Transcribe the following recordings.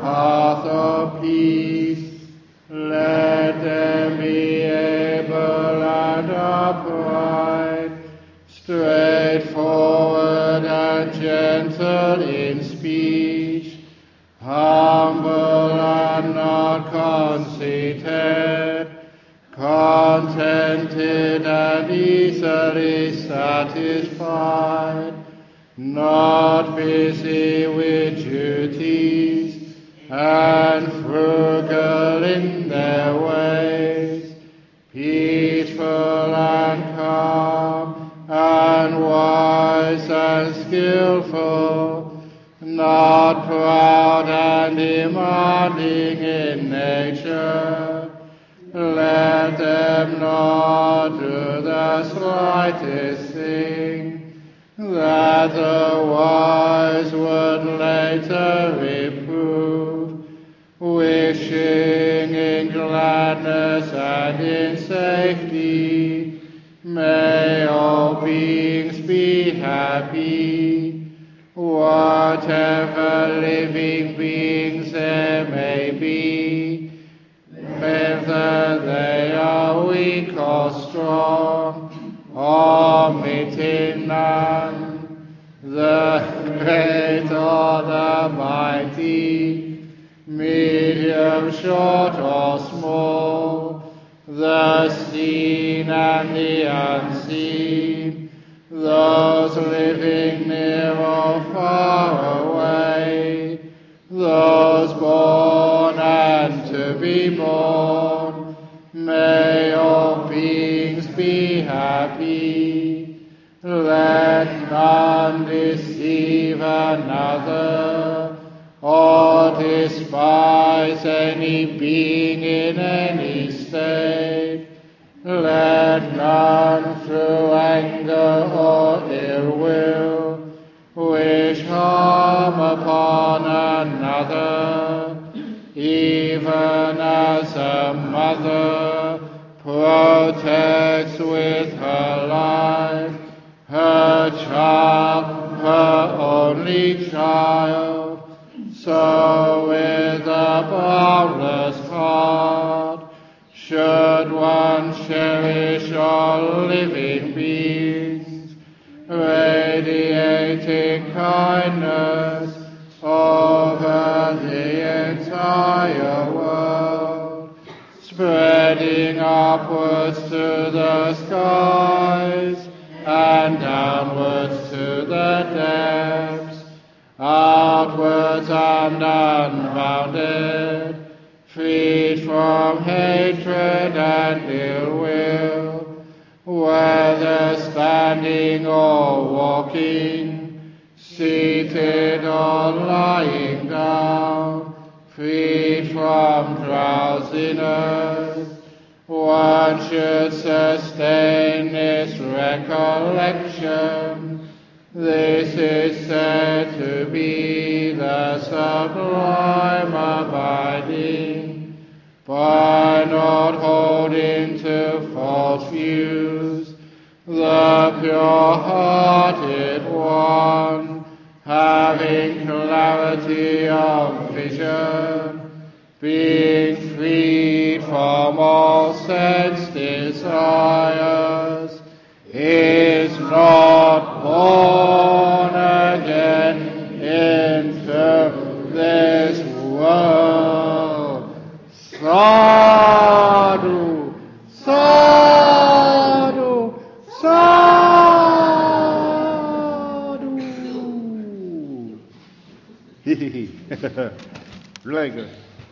path of peace. Let them be able and upright, straightforward and gentle in speech, humble and not conceited, contented and easily satisfied, not busy with duties, and frugal in their ways, peaceful and calm, and wise and skillful, not proud and demanding in nature. Let them not do the slightest thing that the wise would later reprove, wishing in gladness and in safety. May all beings be happy, whatever living beings there may be, whether they are weak or strong, omitting none, the great or the mighty, medium, short or small, the seen and the unseen, those living near or far away, those born and to be born. May all beings be happy. Let none deceive another, or despise any being in any state. Let none through anger or ill will wish harm upon another, even as a mother protects with her life her child, her only child, so with a boundless heart should one cherish all living beings, radiating kindness over the entire world, spreading upwards to the skies and downwards to the depths, outwards and unbounded, freed from hatred and ill will, whether standing or walking, seated or lying down, freed from drowsiness. One should sustain this recollection. This is said to be the sublime abiding, by not holding to false views, the pure-hearted one, having clarity of vision, being freed from all sense desires, is not born again into this world. Sadhu, sadhu, sadhu. Really good.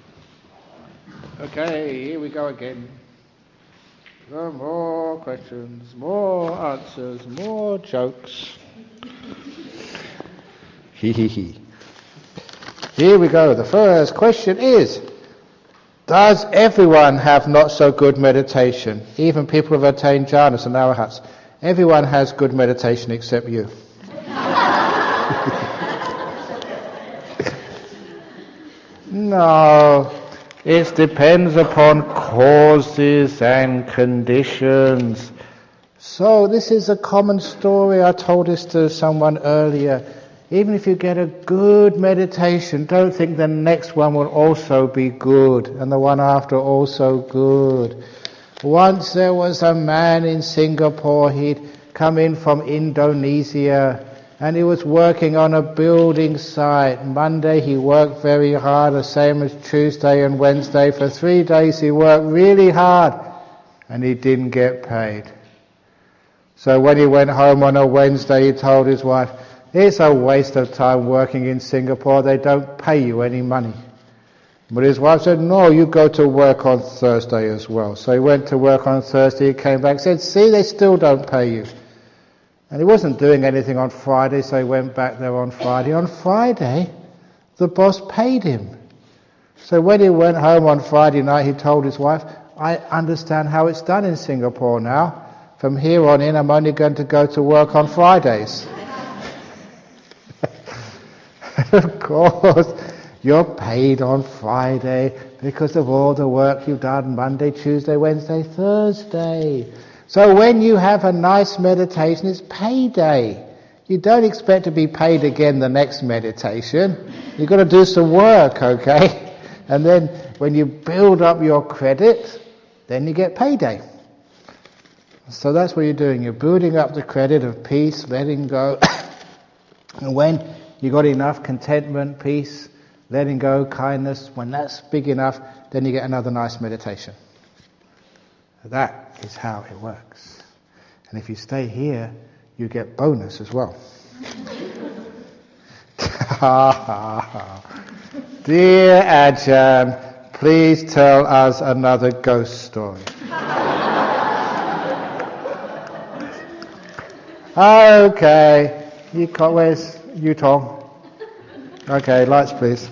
Okay, here we go again. Some more questions, more answers, more jokes. Here we go. The first question is, does everyone have not so good meditation? Even people who have attained jhanas and arahats. Everyone has good meditation except you. No. It depends upon causes and conditions. So this is a common story. I told this to someone earlier. even if you get a good meditation, don't think the next one will also be good, and the one after also good. Once there was a man in Singapore, he'd come in from Indonesia, and he was working on a building site. Monday he worked very hard, the same as Tuesday and Wednesday. For 3 days he worked really hard, and he didn't get paid. So when he went home on a Wednesday, he told his wife, "It's a waste of time working in Singapore, they don't pay you any money." But his wife said, "No, you go to work on Thursday as well." So he went to work on Thursday, he came back and said, "See, they still don't pay you." And he wasn't doing anything on Friday, so he went back there on Friday. On Friday, the boss paid him. So when he went home on Friday night, he told his wife, "I understand how it's done in Singapore now. From here on in, I'm only going to go to work on Fridays." Of course, you're paid on Friday because of all the work you've done Monday, Tuesday, Wednesday, Thursday. So when you have a nice meditation, it's payday. You don't expect to be paid again the next meditation. You've got to do some work, okay? And then when you build up your credit, then you get payday. So that's what you're doing. You're building up the credit of peace, letting go. And when you got enough contentment, peace, letting go, kindness, when that's big enough, then you get another nice meditation. That is how it works. And if you stay here, you get bonus as well. Dear Ajahn, please tell us another ghost story. Okay, where's Yutong? Okay, lights please.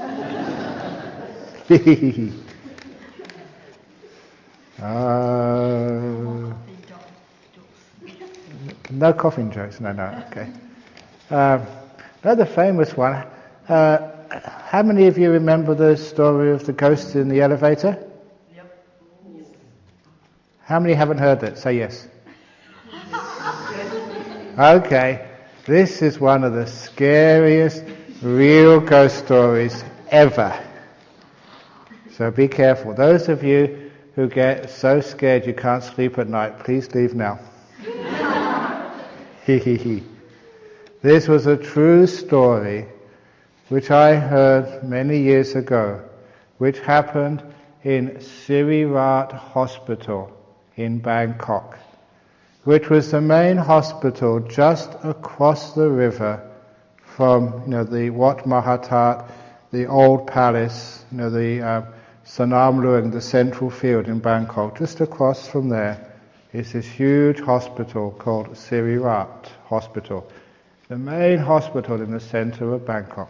No coughing jokes, no, okay. Another famous one. How many of you remember the story of the ghost in the elevator? Yep. How many haven't heard that? Say yes. Okay, this is one of the scariest real ghost stories ever. So be careful. Those of you who get so scared you can't sleep at night, please leave now. This was a true story which I heard many years ago, which happened in Sirirat Hospital in Bangkok, which was the main hospital just across the river from, the Wat Mahathat, the old palace, the Sanam Luang, the central field in Bangkok. Just across from there is this huge hospital called Sirirat Hospital, the main hospital in the center of Bangkok.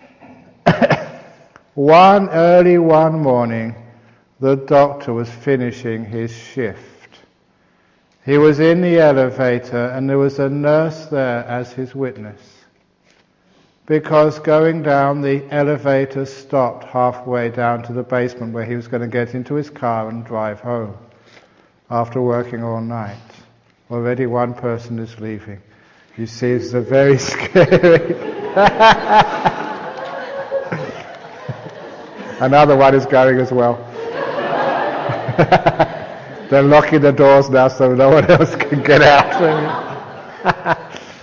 Early one morning, the doctor was finishing his shift. He was in the elevator and there was a nurse there as his witness. Because going down, the elevator stopped halfway down to the basement where he was going to get into his car and drive home after working all night. Already one person is leaving. You see, it's a very scary... Another one is going as well. They're locking the doors now so no one else can get out.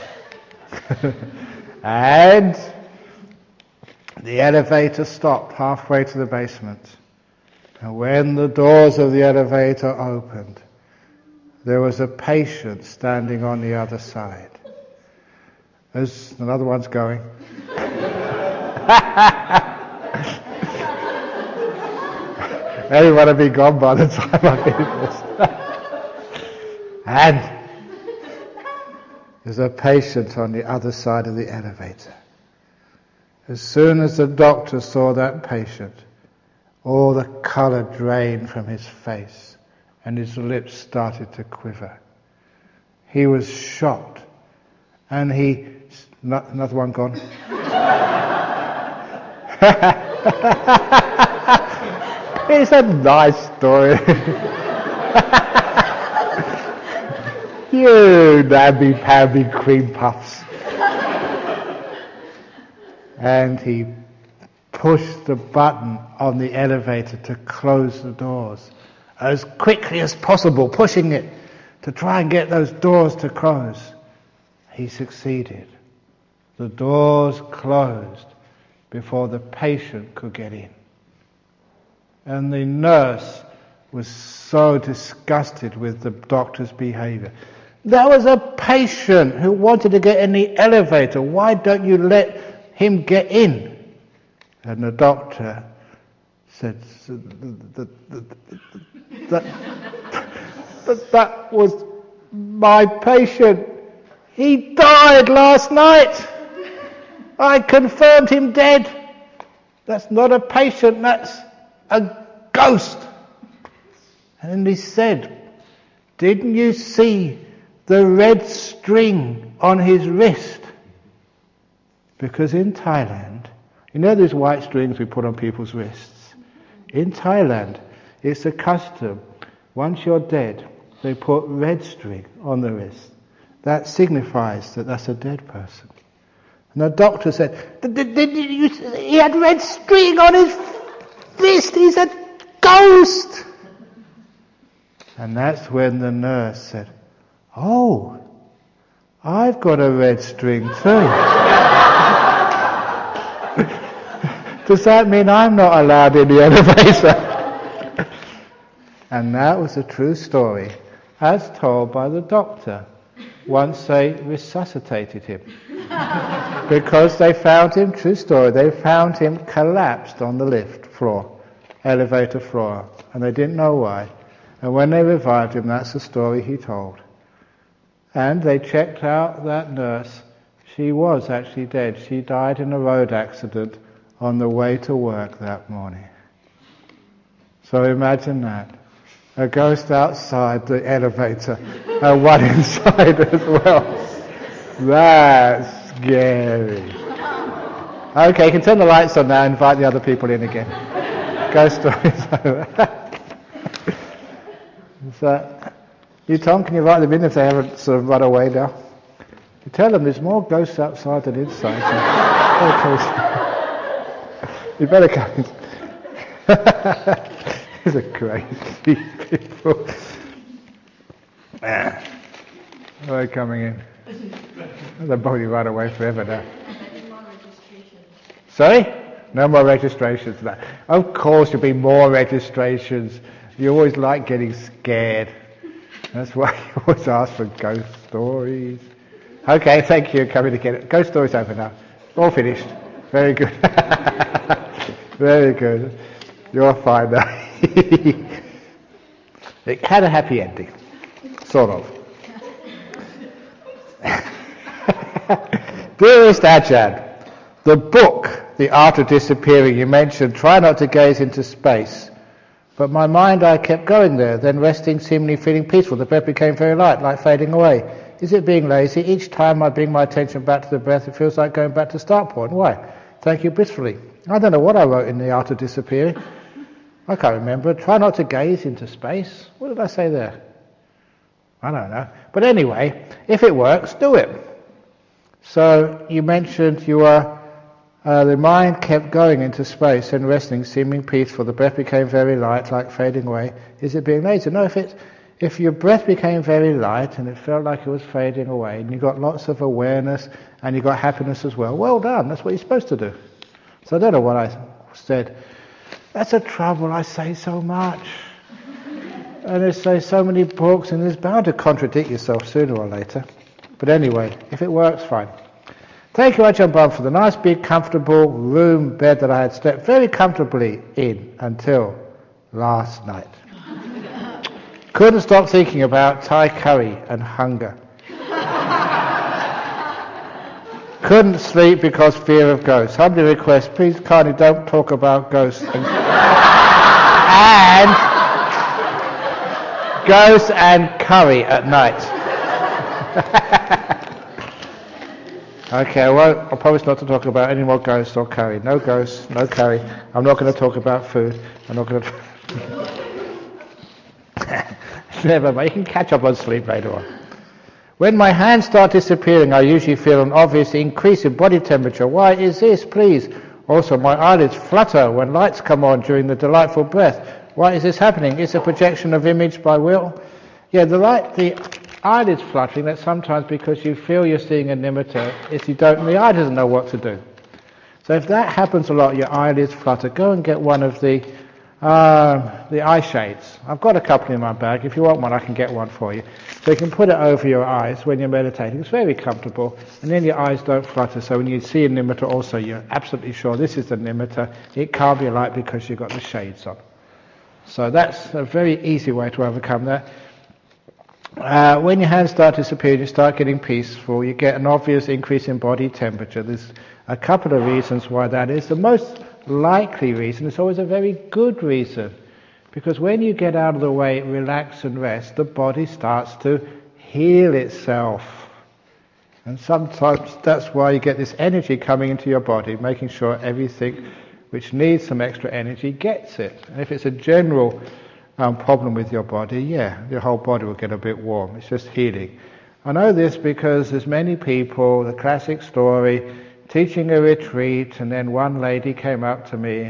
And the elevator stopped halfway to the basement. And when the doors of the elevator opened, there was a patient standing on the other side. As another one's going. Everyone will be gone by the time I finish this. And there's a patient on the other side of the elevator. As soon as the doctor saw that patient, all the colour drained from his face and his lips started to quiver. He was shocked, and another one gone. It's a nice story. You namby-pamby cream puffs. and he pushed the button on the elevator to close the doors as quickly as possible, pushing it to try and get those doors to close. He succeeded. The doors closed before the patient could get in. And the nurse was so disgusted with the doctor's behavior. There was a patient who wanted to get in the elevator. Why don't you let him get in? And the doctor said, that was my patient. He died last night. I confirmed him dead. That's not a patient, that's a ghost. And he said, didn't you see the red string on his wrist? Because in Thailand, you know these white strings we put on people's wrists? In Thailand, it's a custom. Once you're dead, they put red string on the wrist. That signifies that that's a dead person. And the doctor said, he had red string on his wrist, he's a ghost. And that's when the nurse said, oh, I've got a red string too. Does that mean I'm not allowed in the elevator? And that was a true story, as told by the doctor, once they resuscitated him. Because they found him, true story, they found him collapsed on the lift floor, elevator floor, and they didn't know why. And when they revived him, that's the story he told. And they checked out that nurse. She was actually dead. She died in a road accident on the way to work that morning. So imagine that. A ghost outside the elevator and one inside as well. That's scary. Okay, you can turn the lights on now and invite the other people in again. Ghost stories over. So, you Tom, can you invite them in if they haven't sort of run away now? You tell them there's more ghosts outside than inside. You better come in. These are crazy people. They're coming in. They'll probably run away forever now. Sorry? No more registrations now. Of course there'll be more registrations. You always like getting scared. That's why you always ask for ghost stories. Okay, thank you. Coming to get it. Ghost stories over now. All finished. Very good. Very good. You're fine now. It had a happy ending. Sort of. Dearest Ajahn, the book, The Art of Disappearing, you mentioned, try not to gaze into space. But my mind, I kept going there, then resting, seemingly feeling peaceful. The breath became very light, like fading away. Is it being lazy? Each time I bring my attention back to the breath, it feels like going back to start point. Why? Thank you blissfully. I don't know what I wrote in The Art of Disappearing. I can't remember. Try not to gaze into space. What did I say there? I don't know. But anyway, if it works, do it. So you mentioned you are... the mind kept going into space and resting, seeming peaceful. The breath became very light, like fading away. Is it being lazy? No, if your breath became very light and it felt like it was fading away, and you got lots of awareness and you got happiness as well done. That's what you're supposed to do. So I don't know what I said. That's a trouble. I say so much. And I say so many books, and it's bound to contradict yourself sooner or later. But anyway, if it works, fine. Thank you, Ajahn Brahm, for the nice, big, comfortable room bed that I had slept very comfortably in until last night. Couldn't stop thinking about Thai curry and hunger. Couldn't sleep because fear of ghosts. Humbly request, please kindly don't talk about ghosts and ghosts and curry at night. Okay, I promise not to talk about any more ghosts or curry. No ghosts, no curry. I'm not going to talk about food. I'm not going to... Never mind, you can catch up on sleep later on. When my hands start disappearing, I usually feel an obvious increase in body temperature. Why is this, please? Also, my eyelids flutter when lights come on during the delightful breath. Why is this happening? Is a projection of image by will? Yeah, the eyelids fluttering, that's sometimes because you feel you're seeing a nimitta. If you don't, the eye doesn't know what to do. So if that happens a lot, your eyelids flutter, go and get one of the eye shades. I've got a couple in my bag. If you want one, I can get one for you. So you can put it over your eyes when you're meditating. It's very comfortable, and then your eyes don't flutter. So when you see a nimitta also, you're absolutely sure this is the nimitta. It can't be a light because you've got the shades on. So that's a very easy way to overcome that. When your hands start disappearing, you start getting peaceful. You get an obvious increase in body temperature. There's a couple of reasons why that is. The most likely reason is always a very good reason, because when you get out of the way, relax and rest, the body starts to heal itself. And sometimes that's why you get this energy coming into your body, making sure everything which needs some extra energy gets it. And if it's a general problem with your body, your whole body will get a bit warm. It's just healing. I know this because there's many people, the classic story, teaching a retreat, and then one lady came up to me,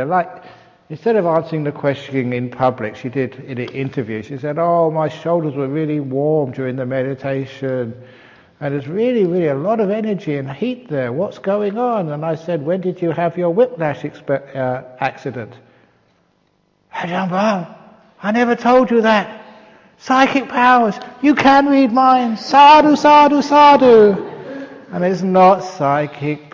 instead of answering the question in public, she did in an interview. She said, "Oh, my shoulders were really warm during the meditation, and there's really, really a lot of energy and heat there. What's going on?" And I said, "When did you have your whiplash accident?" "Ajahn Brahm, I never told you that. Psychic powers, you can read minds. Sadhu, sadhu, sadhu." And it's not psychic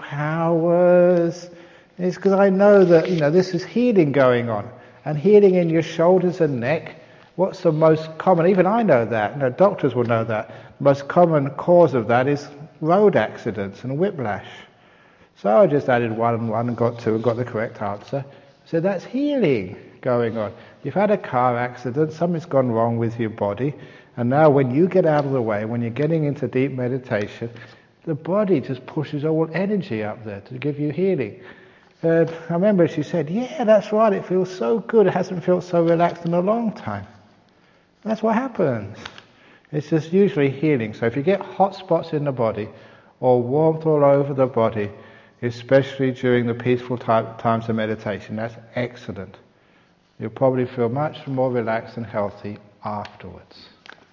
powers. It's because I know that, this is healing going on. And healing in your shoulders and neck, what's the most common, even I know that, doctors will know that, the most common cause of that is road accidents and whiplash. So I just added one and one and got two and got the correct answer. So that's healing going on. You've had a car accident, something's gone wrong with your body, and now when you get out of the way, when you're getting into deep meditation, the body just pushes all energy up there to give you healing. I remember she said, "Yeah, that's right, it feels so good. It hasn't felt so relaxed in a long time." That's what happens. It's just usually healing. So if you get hot spots in the body or warmth all over the body, especially during the peaceful times of meditation, that's excellent. You'll probably feel much more relaxed and healthy afterwards.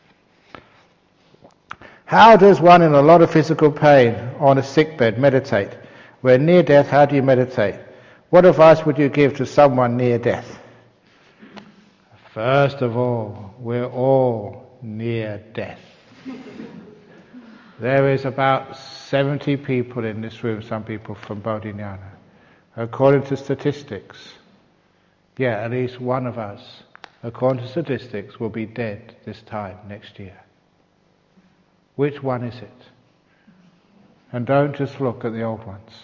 How does one in a lot of physical pain on a sickbed meditate? We're near death, how do you meditate? What advice would you give to someone near death? First of all, we're all near death. There is about 70 people in this room, some people from Bodhinyana. According to statistics, at least one of us, according to statistics, will be dead this time next year. Which one is it? And don't just look at the old ones.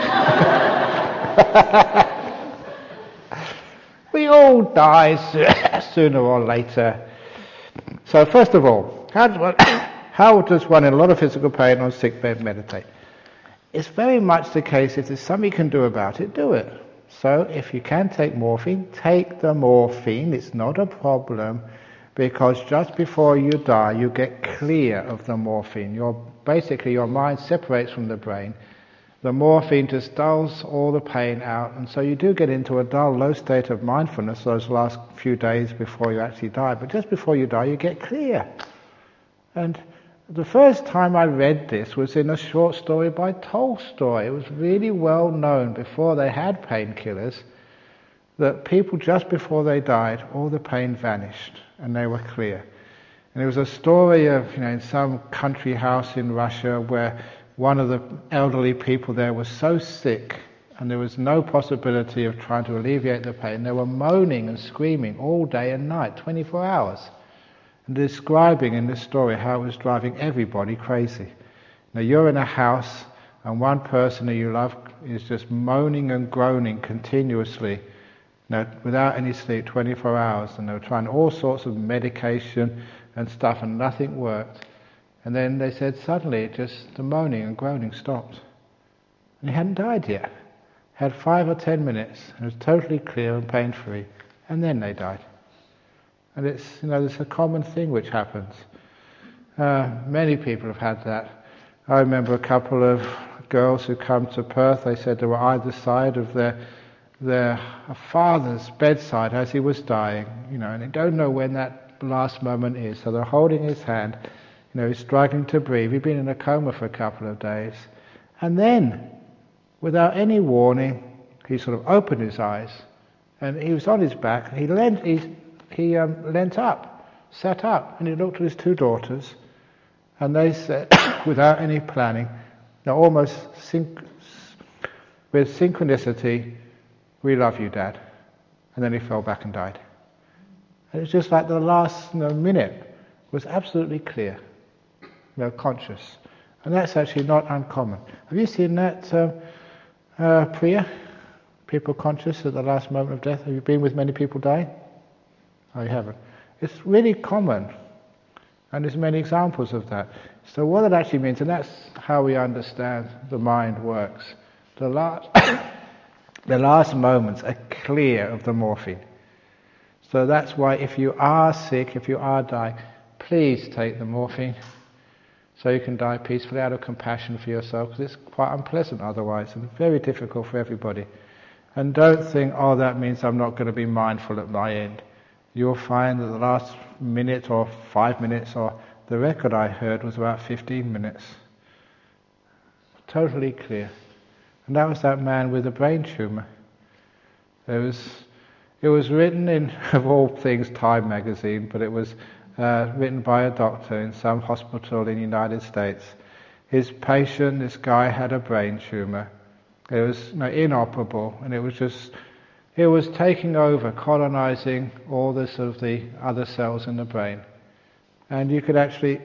We all die sooner or later. So first of all, how does one in a lot of physical pain on a sick bed meditate? It's very much the case, if there's something you can do about it, do it. So if you can take morphine, take the morphine. It's not a problem, because just before you die, you get clear of the morphine. Basically, your mind separates from the brain. The morphine just dulls all the pain out, and so you do get into a dull, low state of mindfulness those last few days before you actually die. But just before you die, you get clear. And the first time I read this was in a short story by Tolstoy. It was really well known before they had painkillers that people just before they died, all the pain vanished and they were clear. And it was a story of, in some country house in Russia where one of the elderly people there was so sick and there was no possibility of trying to alleviate the pain. They were moaning and screaming all day and night, 24 hours. And describing in this story how it was driving everybody crazy. Now you're in a house and one person that you love is just moaning and groaning continuously, without any sleep, 24 hours, and they were trying all sorts of medication and stuff and nothing worked. And then they said suddenly just the moaning and groaning stopped. And he hadn't died yet. Had 5 or 10 minutes and was totally clear and pain-free, and then they died. And it's, it's a common thing which happens. Many people have had that. I remember a couple of girls who come to Perth. They said they were either side of their father's bedside as he was dying, and they don't know when that last moment is. So they're holding his hand. He's struggling to breathe. He'd been in a coma for a couple of days. And then, without any warning, he sort of opened his eyes, and he was on his back. He leant up, sat up, and he looked at his two daughters, and they said, without any planning, almost with synchronicity, "We love you, Dad." And then he fell back and died. And it was just like the last minute was absolutely clear, conscious. And that's actually not uncommon. Have you seen that, Priya? People conscious at the last moment of death? Have you been with many people dying? Oh, you haven't. It's really common. And there's many examples of that. So what it actually means, and that's how we understand the mind works. The last moments are clear of the morphine. So that's why if you are sick, if you are dying, please take the morphine so you can die peacefully out of compassion for yourself, because it's quite unpleasant otherwise and very difficult for everybody. And don't think, that means I'm not going to be mindful at my end. You'll find that the last minute or 5 minutes, or the record I heard was about 15 minutes. Totally clear. And that was that man with a brain tumour. It was written in, of all things, Time magazine, but it was written by a doctor in some hospital in the United States. His patient, this guy, had a brain tumour. It was inoperable, and it was taking over, colonising all the sort of the other cells in the brain. And you could actually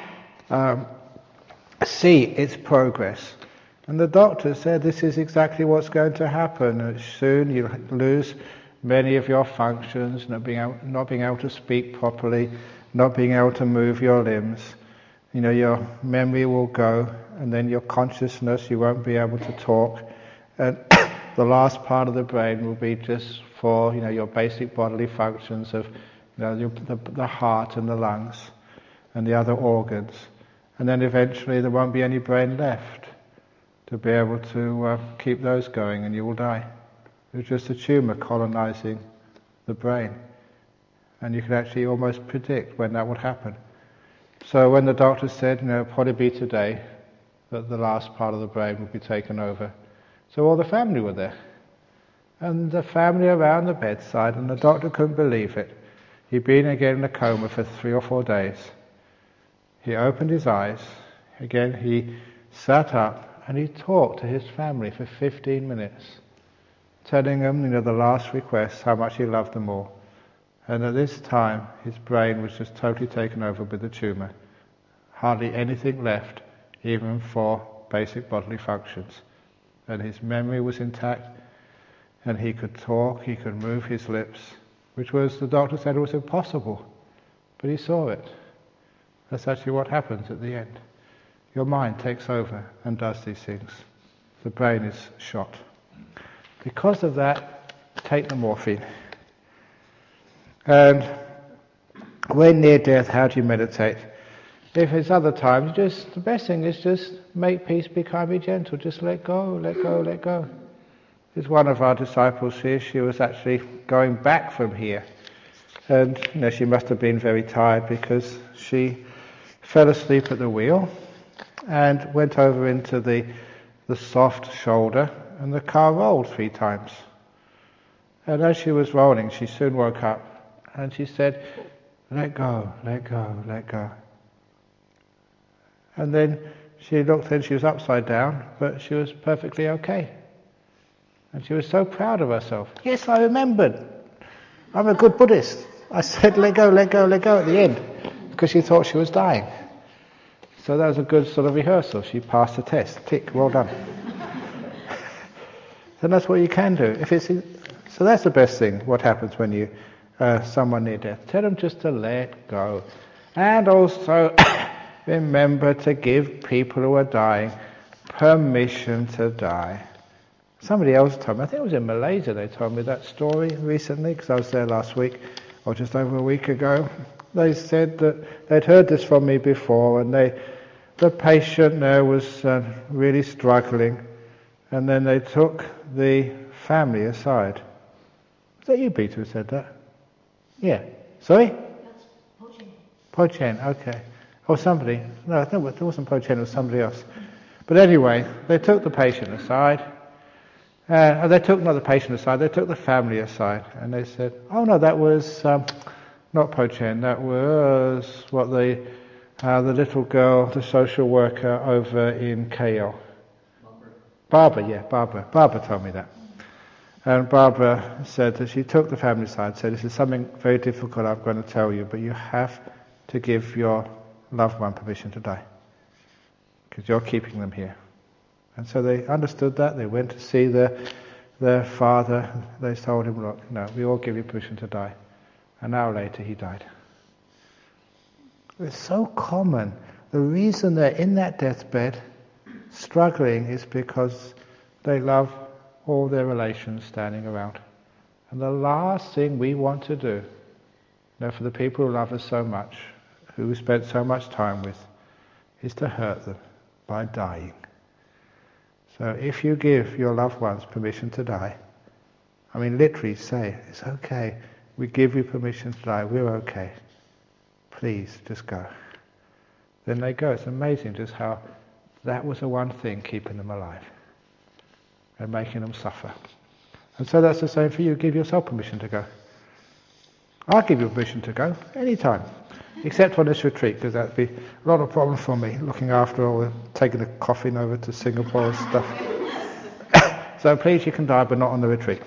see its progress. And the doctor said, this is exactly what's going to happen. Soon you'll lose many of your functions, not being able to speak properly, not being able to move your limbs. Your memory will go, and then your consciousness, you won't be able to talk. And the last part of the brain will be just for, your basic bodily functions of, the heart and the lungs and the other organs. And then eventually there won't be any brain left to be able to keep those going, and you will die. It's just a tumour colonising the brain. And you can actually almost predict when that would happen. So when the doctor said, it'll probably be today that the last part of the brain will be taken over. So all the family were there. And the family around the bedside, and the doctor couldn't believe it. He'd been again in a coma for 3 or 4 days. He opened his eyes. Again, he sat up and he talked to his family for 15 minutes, telling them, the last request, how much he loved them all. And at this time, his brain was just totally taken over with the tumour. Hardly anything left, even for basic bodily functions. And his memory was intact, and he could talk, he could move his lips, which was, the doctor said, it was impossible. But he saw it. That's actually what happens at the end. Your mind takes over and does these things. The brain is shot. Because of that, take the morphine. And when near death, how do you meditate? If it's other times, the best thing is just make peace, be kind, be gentle. Just let go, let go, let go. There's one of our disciples here, she was actually going back from here. And she must have been very tired because she fell asleep at the wheel and went over into the soft shoulder, and the car rolled 3 times. And as she was rolling, she soon woke up and she said, let go, let go, let go. And then she looked and she was upside down, but she was perfectly okay. And she was so proud of herself. Yes, I remembered. I'm a good Buddhist. I said, let go, let go, let go at the end, because she thought she was dying. So that was a good sort of rehearsal. She passed the test. Tick, well done. And that's what you can do. So that's the best thing, what happens when you someone near death. Tell them just to let go. And also remember to give people who are dying permission to die. Somebody else told me, I think it was in Malaysia they told me that story recently, because I was there last week, or just over a week ago. they said that they'd heard this from me before, and the patient there was really struggling, and then they took the family aside. Was that you, Peter, who said that? Yeah. Sorry? That's Po-Chen, okay. Or somebody. No, it wasn't Po-Chen, it was somebody else. But anyway, they took the patient aside. They took not the patient aside, they took the family aside. And they said, oh no, that was not Po-Chen, that was what the little girl, the social worker over in KL. Barbara told me that. And Barbara said that she took the family aside, said, this is something very difficult I'm going to tell you, but you have to give your loved one permission to die, because you're keeping them here. And so they understood that. They went to see their father. They told him, look, no, we all give you permission to die. An hour later he died. It's so common. The reason they're in that deathbed struggling is because they love all their relations standing around. And the last thing we want to do, for the people who love us so much, who we spent so much time with, is to hurt them by dying. So if you give your loved ones permission to die, I mean literally say, it's okay, we give you permission to die, we're okay, please just go. Then they go. It's amazing just how that was the one thing keeping them alive and making them suffer. And so that's the same for you. Give yourself permission to go. I'll give you permission to go anytime, except on this retreat, because that'd be a lot of problem for me, looking after all the, taking the coffin over to Singapore and stuff. So please, you can die, but not on the retreat.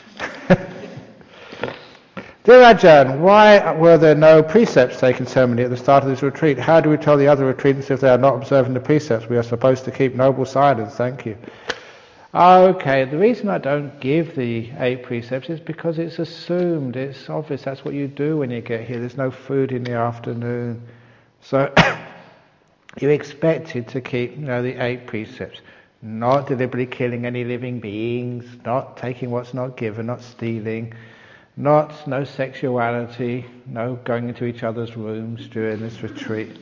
Dear Ajahn, why were there no precepts taken ceremony at the start of this retreat? How do we tell the other retreatants if they are not observing the precepts? We are supposed to keep noble silence. Thank you. Okay, the reason I don't give the 8 precepts is because it's assumed, it's obvious, that's what you do when you get here. There's no food in the afternoon. So you're expected to keep the 8 precepts. Not deliberately killing any living beings, not taking what's not given, not stealing, no sexuality, no going into each other's rooms during this retreat.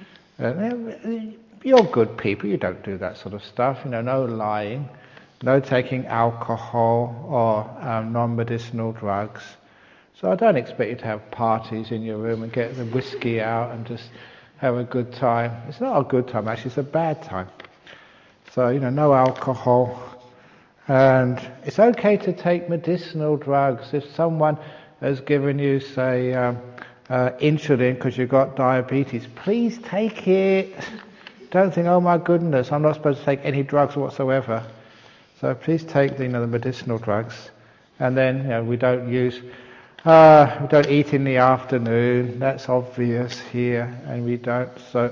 You're good people, you don't do that sort of stuff, no lying. No taking alcohol or non-medicinal drugs. So I don't expect you to have parties in your room and get the whiskey out and just have a good time. It's not a good time, actually, it's a bad time. So, no alcohol. And it's okay to take medicinal drugs. If someone has given you, say, insulin because you've got diabetes, please take it. Don't think, oh my goodness, I'm not supposed to take any drugs whatsoever. So please take the medicinal drugs, and then we don't use, we don't eat in the afternoon. That's obvious here, and we don't. So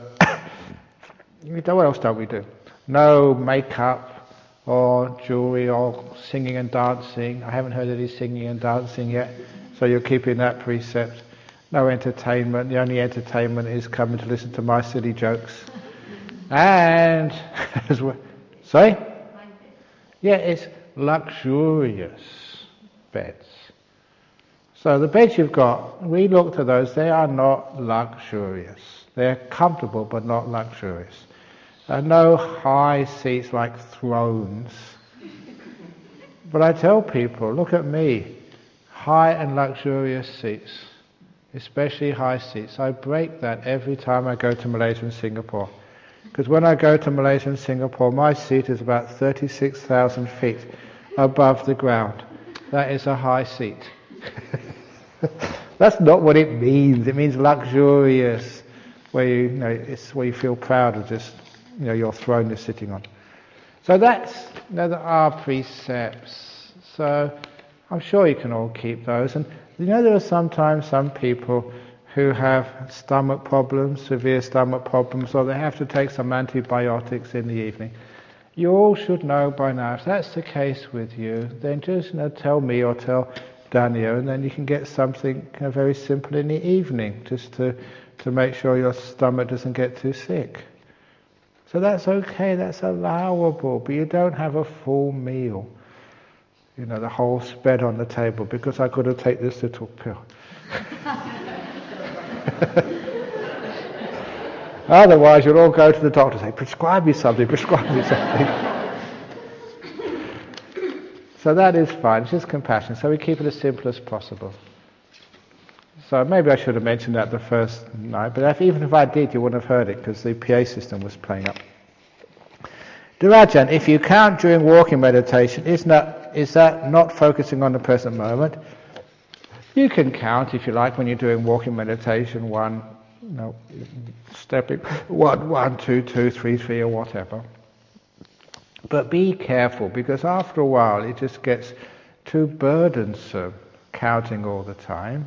what else don't we do? No makeup or jewelry or singing and dancing. I haven't heard any singing and dancing yet, so you're keeping that precept. No entertainment. The only entertainment is coming to listen to my silly jokes. And sorry. Yeah, it's luxurious beds. So the beds you've got, we looked at those, they are not luxurious. They're comfortable but not luxurious. No high seats like thrones. But I tell people, look at me, high and luxurious seats, especially high seats. I break that every time I go to Malaysia and Singapore. Because when I go to Malaysia and Singapore, my seat is about 36,000 feet above the ground. That is a high seat. That's not what it means. It means luxurious, where it's where you feel proud of just your throne you're sitting on. So that's there are precepts. So I'm sure you can all keep those. And there are sometimes some people who have stomach problems, severe stomach problems, or they have to take some antibiotics in the evening. You all should know by now, if that's the case with you, then just tell me or tell Daniel, and then you can get something very simple in the evening, just to make sure your stomach doesn't get too sick. So that's okay, that's allowable, but you don't have a full meal. The whole spread on the table, because I've got to take this little pill. Otherwise, you'll all go to the doctor and say, prescribe me something, prescribe me something. So that is fine, it's just compassion. So we keep it as simple as possible. So maybe I should have mentioned that the first night, but even if I did, you wouldn't have heard it because the PA system was playing up. Durajan, if you count during walking meditation, is that not focusing on the present moment? You can count if you like when you're doing walking meditation, stepping 1, 2, 2, 3, 3 or whatever. But be careful, because after a while it just gets too burdensome counting all the time.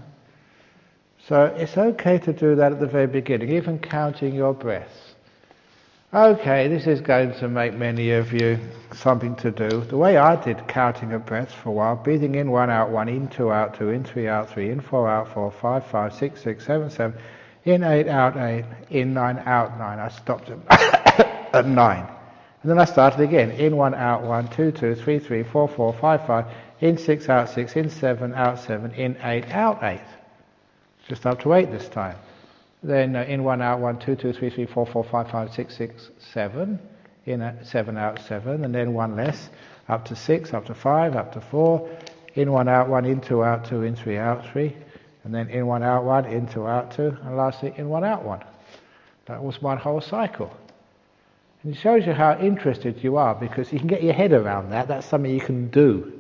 So it's okay to do that at the very beginning, even counting your breaths. Okay, this is going to make many of you something to do. The way I did counting of breaths for a while, breathing in 1, out 1, in 2, out 2, in 3, out 3, in 4, out 4, 5, 5, 6, 6, 7, 7, in 8, out 8, in 9, out 9. I stopped at 9. And then I started again, in 1, out 1, 2, 2, 3, 3, 4, 4, 5, 5, in 6, out 6, in 7, out 7, in 8, out 8. Just up to 8 this time. Then in 1, out 1, 2, 2, 3, 3, 4, 4, 5, 5, 6, 6, 7, in 7, out 7, and then 1 less, up to 6, up to 5, up to 4, in 1, out 1, in 2, out 2, in 3, out 3, and then in 1, out 1, in 2, out 2, and lastly in 1, out 1. That was one whole cycle. And it shows you how interested you are, because you can get your head around that. That's something you can do.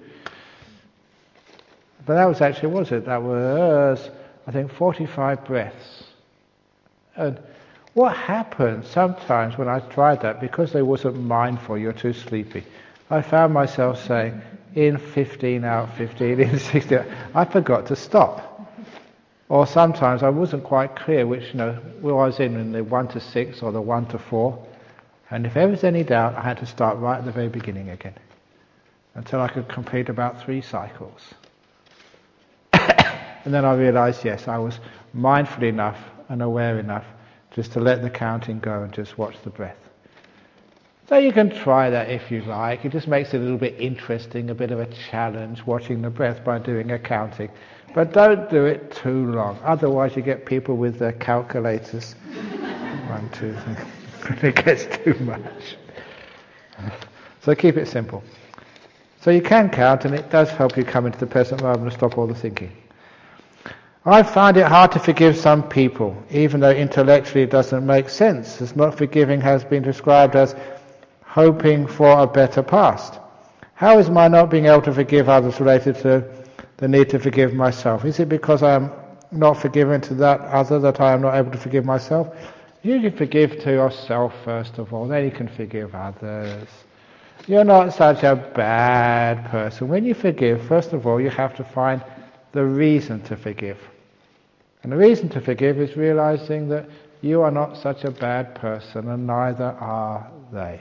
But that was actually, that was, I think, 45 breaths. And what happened sometimes when I tried that, because I wasn't mindful, you're too sleepy, I found myself saying, in 15, out 15, in 16, I forgot to stop. Or sometimes I wasn't quite clear which, where I was in the 1 to 6 or the 1 to 4. And if there was any doubt, I had to start right at the very beginning again, until I could complete about 3 cycles. And then I realized, yes, I was mindful enough and aware enough just to let the counting go and just watch the breath. So you can try that if you like. It just makes it a little bit interesting, a bit of a challenge, watching the breath by doing a counting. But don't do it too long, otherwise you get people with their calculators. 1, 2, 3. It gets too much. So keep it simple. So you can count, and it does help you come into the present moment and stop all the thinking. I find it hard to forgive some people, even though intellectually it doesn't make sense, as not forgiving has been described as hoping for a better past. How is my not being able to forgive others related to the need to forgive myself? Is it because I am not forgiven to that other that I am not able to forgive myself? You can forgive to yourself first of all, then you can forgive others. You're not such a bad person. When you forgive, first of all, you have to find the reason to forgive. And the reason to forgive is realizing that you are not such a bad person, and neither are they.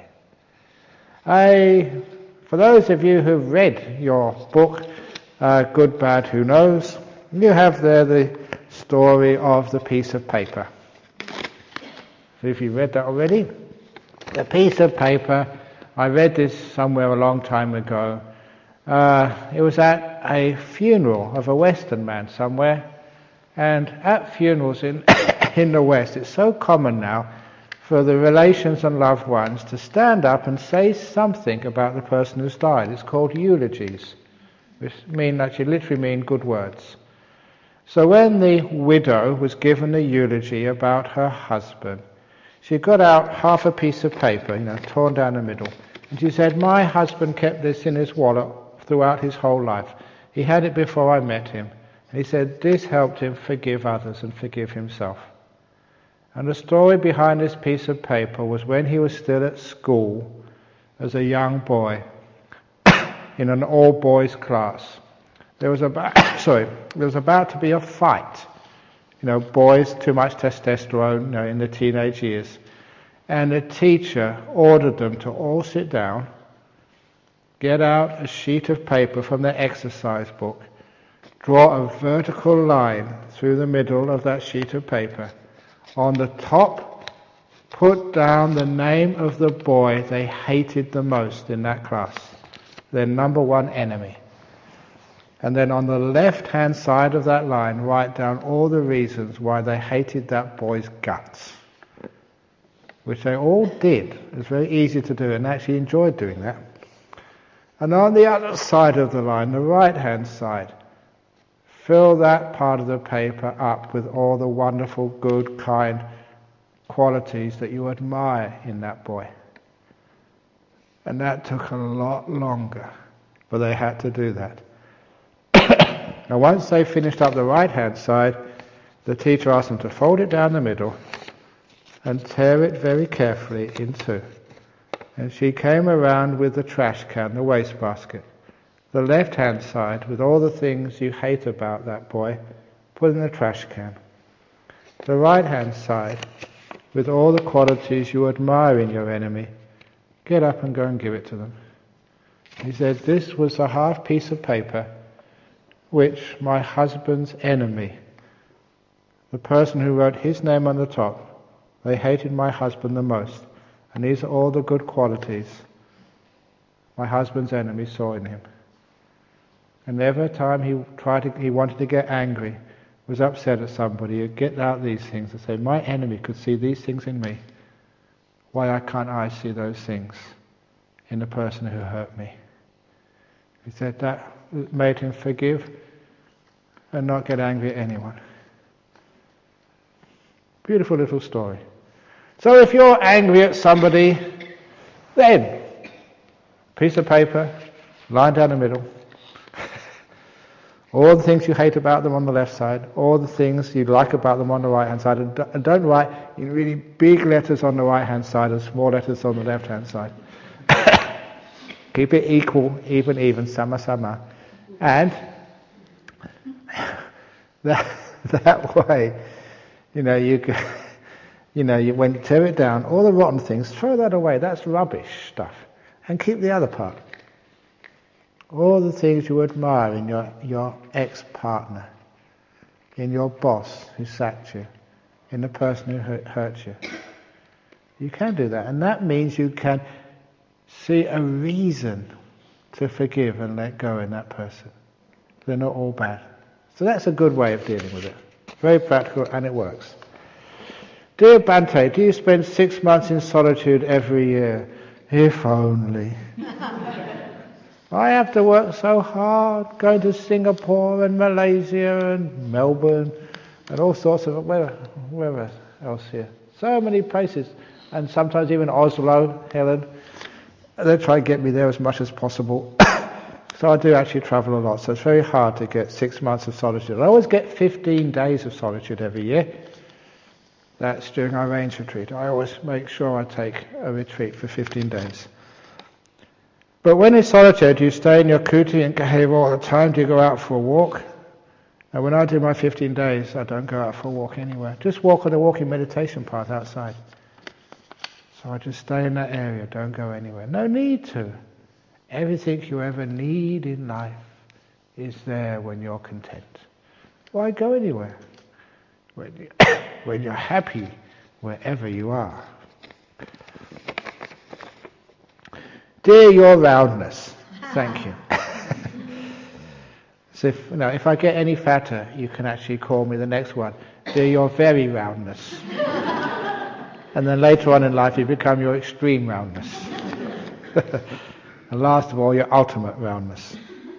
For those of you who've read your book, Good, Bad, Who Knows, you have there the story of the piece of paper. So if you've read that already, the piece of paper, I read this somewhere a long time ago. It was at a funeral of a Western man somewhere, and at funerals in the West, it's so common now for the relations and loved ones to stand up and say something about the person who's died. It's called eulogies, which literally mean good words. So when the widow was given a eulogy about her husband, she got out half a piece of paper, torn down the middle, and she said, "My husband kept this in his wallet throughout his whole life. He had it before I met him. And he said this helped him forgive others and forgive himself." And the story behind this piece of paper was when he was still at school as a young boy in an all-boys class. There was about to be a fight. Boys, too much testosterone, in the teenage years. And the teacher ordered them to all sit down, get out a sheet of paper from their exercise book, draw a vertical line through the middle of that sheet of paper. On the top, put down the name of the boy they hated the most in that class, their number one enemy. And then on the left-hand side of that line, write down all the reasons why they hated that boy's guts, which they all did. It was very easy to do, and actually enjoyed doing that. And on the other side of the line, the right-hand side, fill that part of the paper up with all the wonderful, good, kind qualities that you admire in that boy. And that took a lot longer, but they had to do that. Now once they finished up the right-hand side, the teacher asked them to fold it down the middle and tear it very carefully in two. And she came around with the trash can, the wastebasket. The left-hand side, with all the things you hate about that boy, put in the trash can. The right-hand side, with all the qualities you admire in your enemy, get up and go and give it to them. He said, this was a half piece of paper which my husband's enemy, the person who wrote his name on the top, they hated my husband the most. And these are all the good qualities my husband's enemy saw in him. And every time he wanted to get angry, was upset at somebody, he'd get out these things and say, my enemy could see these things in me. Why can't I see those things in the person who hurt me? He said that made him forgive and not get angry at anyone. Beautiful little story. So if you're angry at somebody, then piece of paper, line down the middle, all the things you hate about them on the left side, all the things you like about them on the right hand side, and don't write in really big letters on the right hand side and small letters on the left hand side. Keep it equal, even, sama. And that way, when you tear it down, all the rotten things, throw that away. That's rubbish stuff. And keep the other part. All the things you admire in your ex-partner, in your boss who sacked you, in the person who hurt you. You can do that. And that means you can see a reason to forgive and let go in that person. They're not all bad. So that's a good way of dealing with it. Very practical, and it works. Dear Bhante, do you spend 6 months in solitude every year? If only. I have to work so hard, going to Singapore and Malaysia and Melbourne and all sorts of, wherever else here. So many places, and sometimes even Oslo, Helen. They try to get me there as much as possible. So I do actually travel a lot, so it's very hard to get 6 months of solitude. I always get 15 days of solitude every year. That's during our range retreat. I always make sure I take a retreat for 15 days. But when in solitude, do you stay in your kuti and cave all the time? Do you go out for a walk? And when I do my 15 days, I don't go out for a walk anywhere. Just walk on the walking meditation path outside. So I just stay in that area, don't go anywhere. No need to. Everything you ever need in life is there when you're content. Why go anywhere? When you're happy wherever you are. Dear your roundness, thank you. So if I get any fatter, you can actually call me the next one. Dear your very roundness. And then later on in life you become your extreme roundness. And last of all, your ultimate roundness.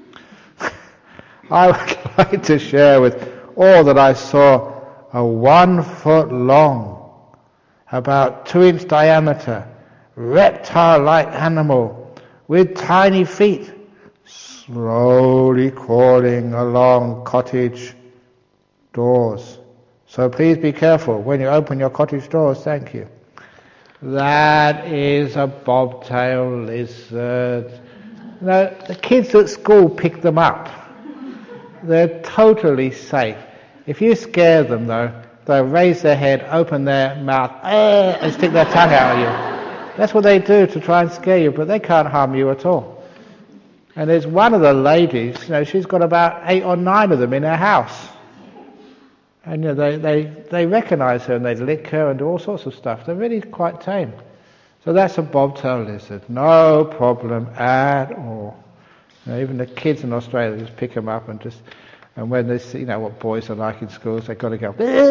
I would like to share with all that I saw a 1 foot long, about 2 inch diameter, reptile-like animal with tiny feet, slowly crawling along cottage doors. So please be careful when you open your cottage doors, thank you. That is a bobtail lizard. The kids at school pick them up. They're totally safe. If you scare them though, they'll raise their head, open their mouth, and stick their tongue out at you. That's what they do to try and scare you, but they can't harm you at all. And there's one of the ladies, she's got about 8 or 9 of them in her house. And they recognise her and they lick her and do all sorts of stuff. They're really quite tame. So that's a bobtail lizard. No problem at all. Even the kids in Australia just pick them up and when they see, what boys are like in schools, they've got to go,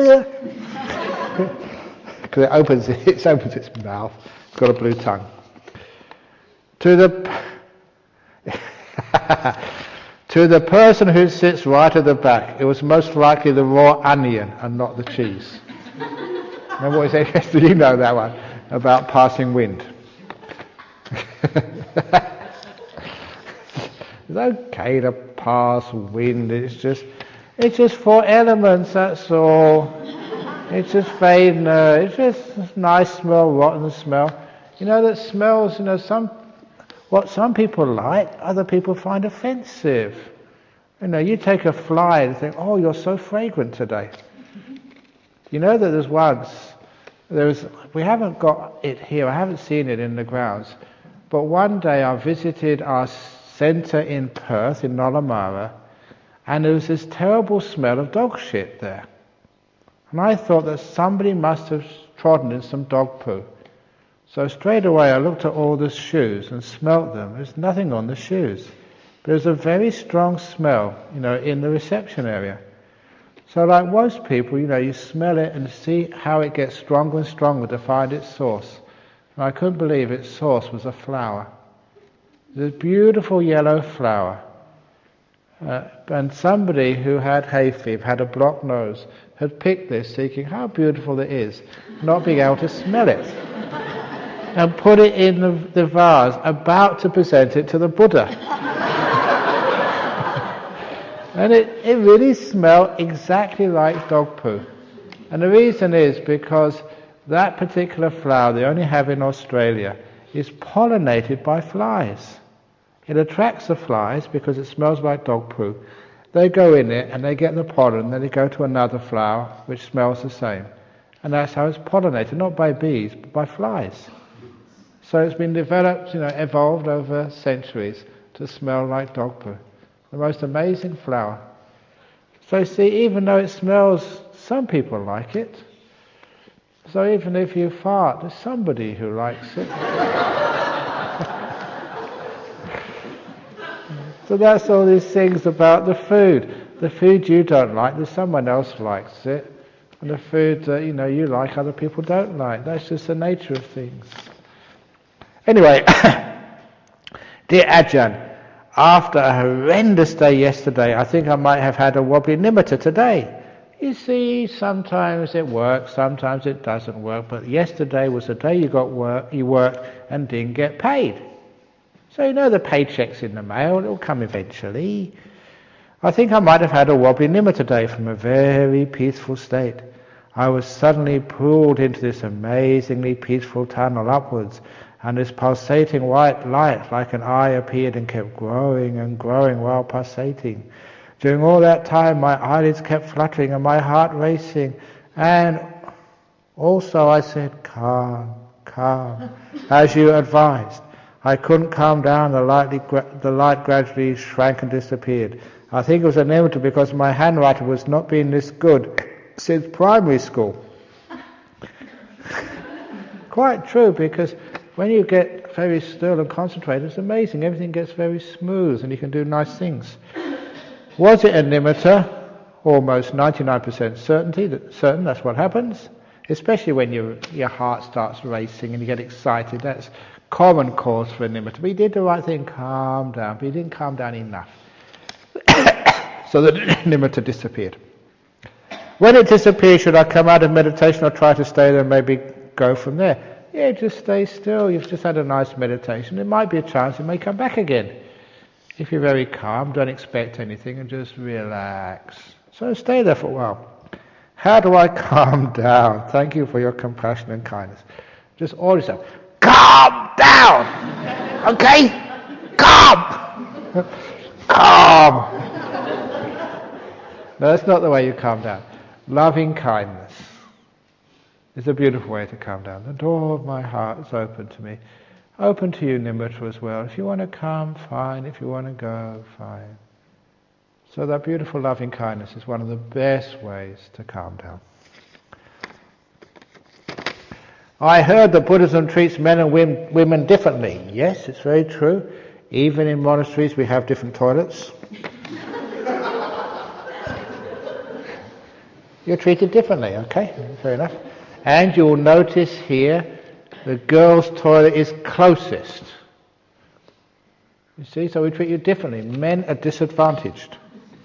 because it opens its mouth. It's got a blue tongue. To the person who sits right at the back, it was most likely the raw onion and not the cheese. Remember what he said yesterday? You know that one, about passing wind. It's okay to pass wind, it's just 4 elements, that's all. It's just fading, it's just nice smell, rotten smell. That smells, what some people like, other people find offensive. You take a fly and think, oh, you're so fragrant today. That we haven't got it here, I haven't seen it in the grounds, but one day I visited our centre in Perth, in Nollamara, and there was this terrible smell of dog shit there. And I thought that somebody must have trodden in some dog poo. So straight away I looked at all the shoes and smelt them. There's nothing on the shoes. But there's a very strong smell, in the reception area. So like most people, you smell it and see how it gets stronger and stronger to find its source. And I couldn't believe its source was a flower. This beautiful yellow flower. And somebody who had hay fever, had a blocked nose, had picked this thinking how beautiful it is, not being able to smell it. And put it in the vase, about to present it to the Buddha. And it really smelled exactly like dog poo. And the reason is because that particular flower they only have in Australia is pollinated by flies. It attracts the flies because it smells like dog poo. They go in it and they get the pollen, then they go to another flower which smells the same. And that's how it's pollinated, not by bees, but by flies. So it's been developed, evolved over centuries to smell like dog poo. The most amazing flower. So see, even though it smells, some people like it. So even if you fart, there's somebody who likes it. So that's all these things about the food. The food you don't like, there's someone else likes it. And the food that you like, other people don't like. That's just the nature of things. Anyway, dear Ajahn, after a horrendous day yesterday, I think I might have had a wobbly nimitta today. You see, sometimes it works, sometimes it doesn't work, but yesterday was the day you worked and didn't get paid. So the paycheck's in the mail, it'll come eventually. I think I might have had a wobbly nimitta day from a very peaceful state. I was suddenly pulled into this amazingly peaceful tunnel upwards, and this pulsating white light like an eye appeared and kept growing and growing while pulsating. During all that time my eyelids kept fluttering and my heart racing, and also I said, calm, calm, as you advised. I couldn't calm down, the light gradually shrank and disappeared. I think it was an nimitta because my handwriting was not being this good since primary school. Quite true, because when you get very still and concentrated, it's amazing. Everything gets very smooth and you can do nice things. Was it a nimitta? Almost 99% certain that's what happens. Especially when your heart starts racing and you get excited. That's common cause for a nimitta. But he did the right thing, calm down. But he didn't calm down enough. So the nimitta disappeared. When it disappears, should I come out of meditation or try to stay there and maybe go from there? Yeah, just stay still. You've just had a nice meditation. There might be a chance it may come back again. If you're very calm, don't expect anything and just relax. So stay there for a while. How do I calm down? Thank you for your compassion and kindness. Just order yourself, calm down! Okay? Calm! Calm! No, that's not the way you calm down. Loving kindness is a beautiful way to calm down. The door of my heart is open to me. Open to you, nimitta, as well. If you want to come, fine. If you want to go, fine. So that beautiful loving kindness is one of the best ways to calm down. I heard that Buddhism treats men and women differently. Yes, it's very true. Even in monasteries we have different toilets. You're treated differently, okay? Fair enough. And you'll notice here the girls' toilet is closest. You see, so we treat you differently. Men are disadvantaged.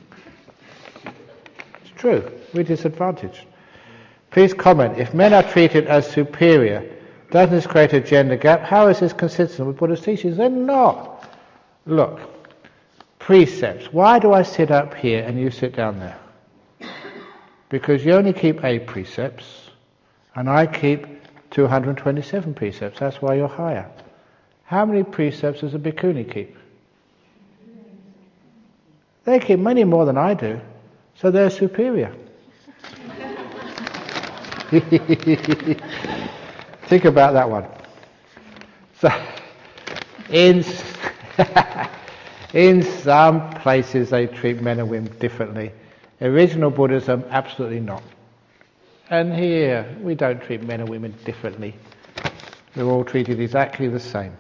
It's true, we're disadvantaged. Please comment, if men are treated as superior, doesn't this create a gender gap? How is this consistent with Buddha's teachings? They're not. Look, precepts. Why do I sit up here and you sit down there? Because you only keep 8 precepts, and I keep 227 precepts. That's why you're higher. How many precepts does a bhikkhuni keep? They keep many more than I do, so they're superior. Think about that one. So, in some places they treat men and women differently. Original Buddhism, absolutely not. And here, we don't treat men and women differently. We're all treated exactly the same.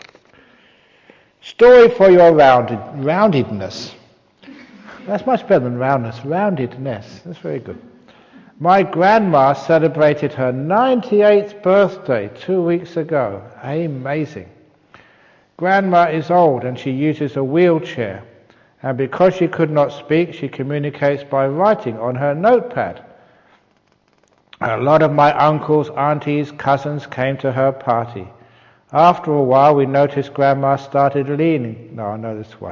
Story for your roundedness. That's much better than roundness. Roundedness. That's very good. My grandma celebrated her 98th birthday 2 weeks ago. Amazing. Grandma is old and she uses a wheelchair. And because she could not speak, she communicates by writing on her notepad. A lot of my uncles, aunties, cousins came to her party. After a while, we noticed Grandma started leaning. No, I know this one.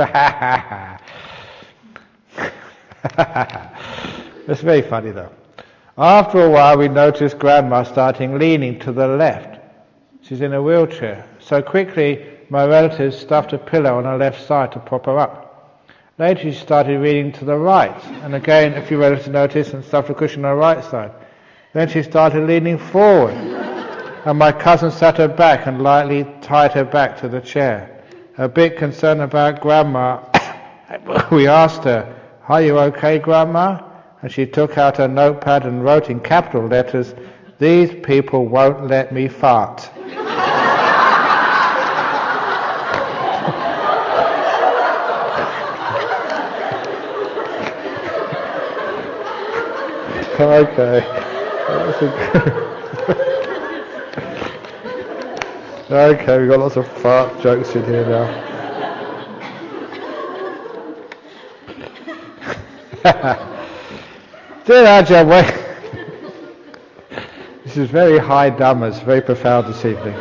It's very funny though. After a while, we noticed Grandma starting leaning to the left. She's in a wheelchair. So quickly, my relatives stuffed a pillow on her left side to prop her up. Later, she started reading to the right, and again, a few relatives noticed and stuffed a cushion on her right side. Then she started leaning forward, and my cousin sat her back and lightly tied her back to the chair. A bit concerned about Grandma, we asked her, "Are you okay, Grandma?" And she took out her notepad and wrote in capital letters, "These people won't let me fart." Okay. Okay, we've got lots of fart jokes in here now. Dear Ajahn, this is very high dhammas, very profound this evening.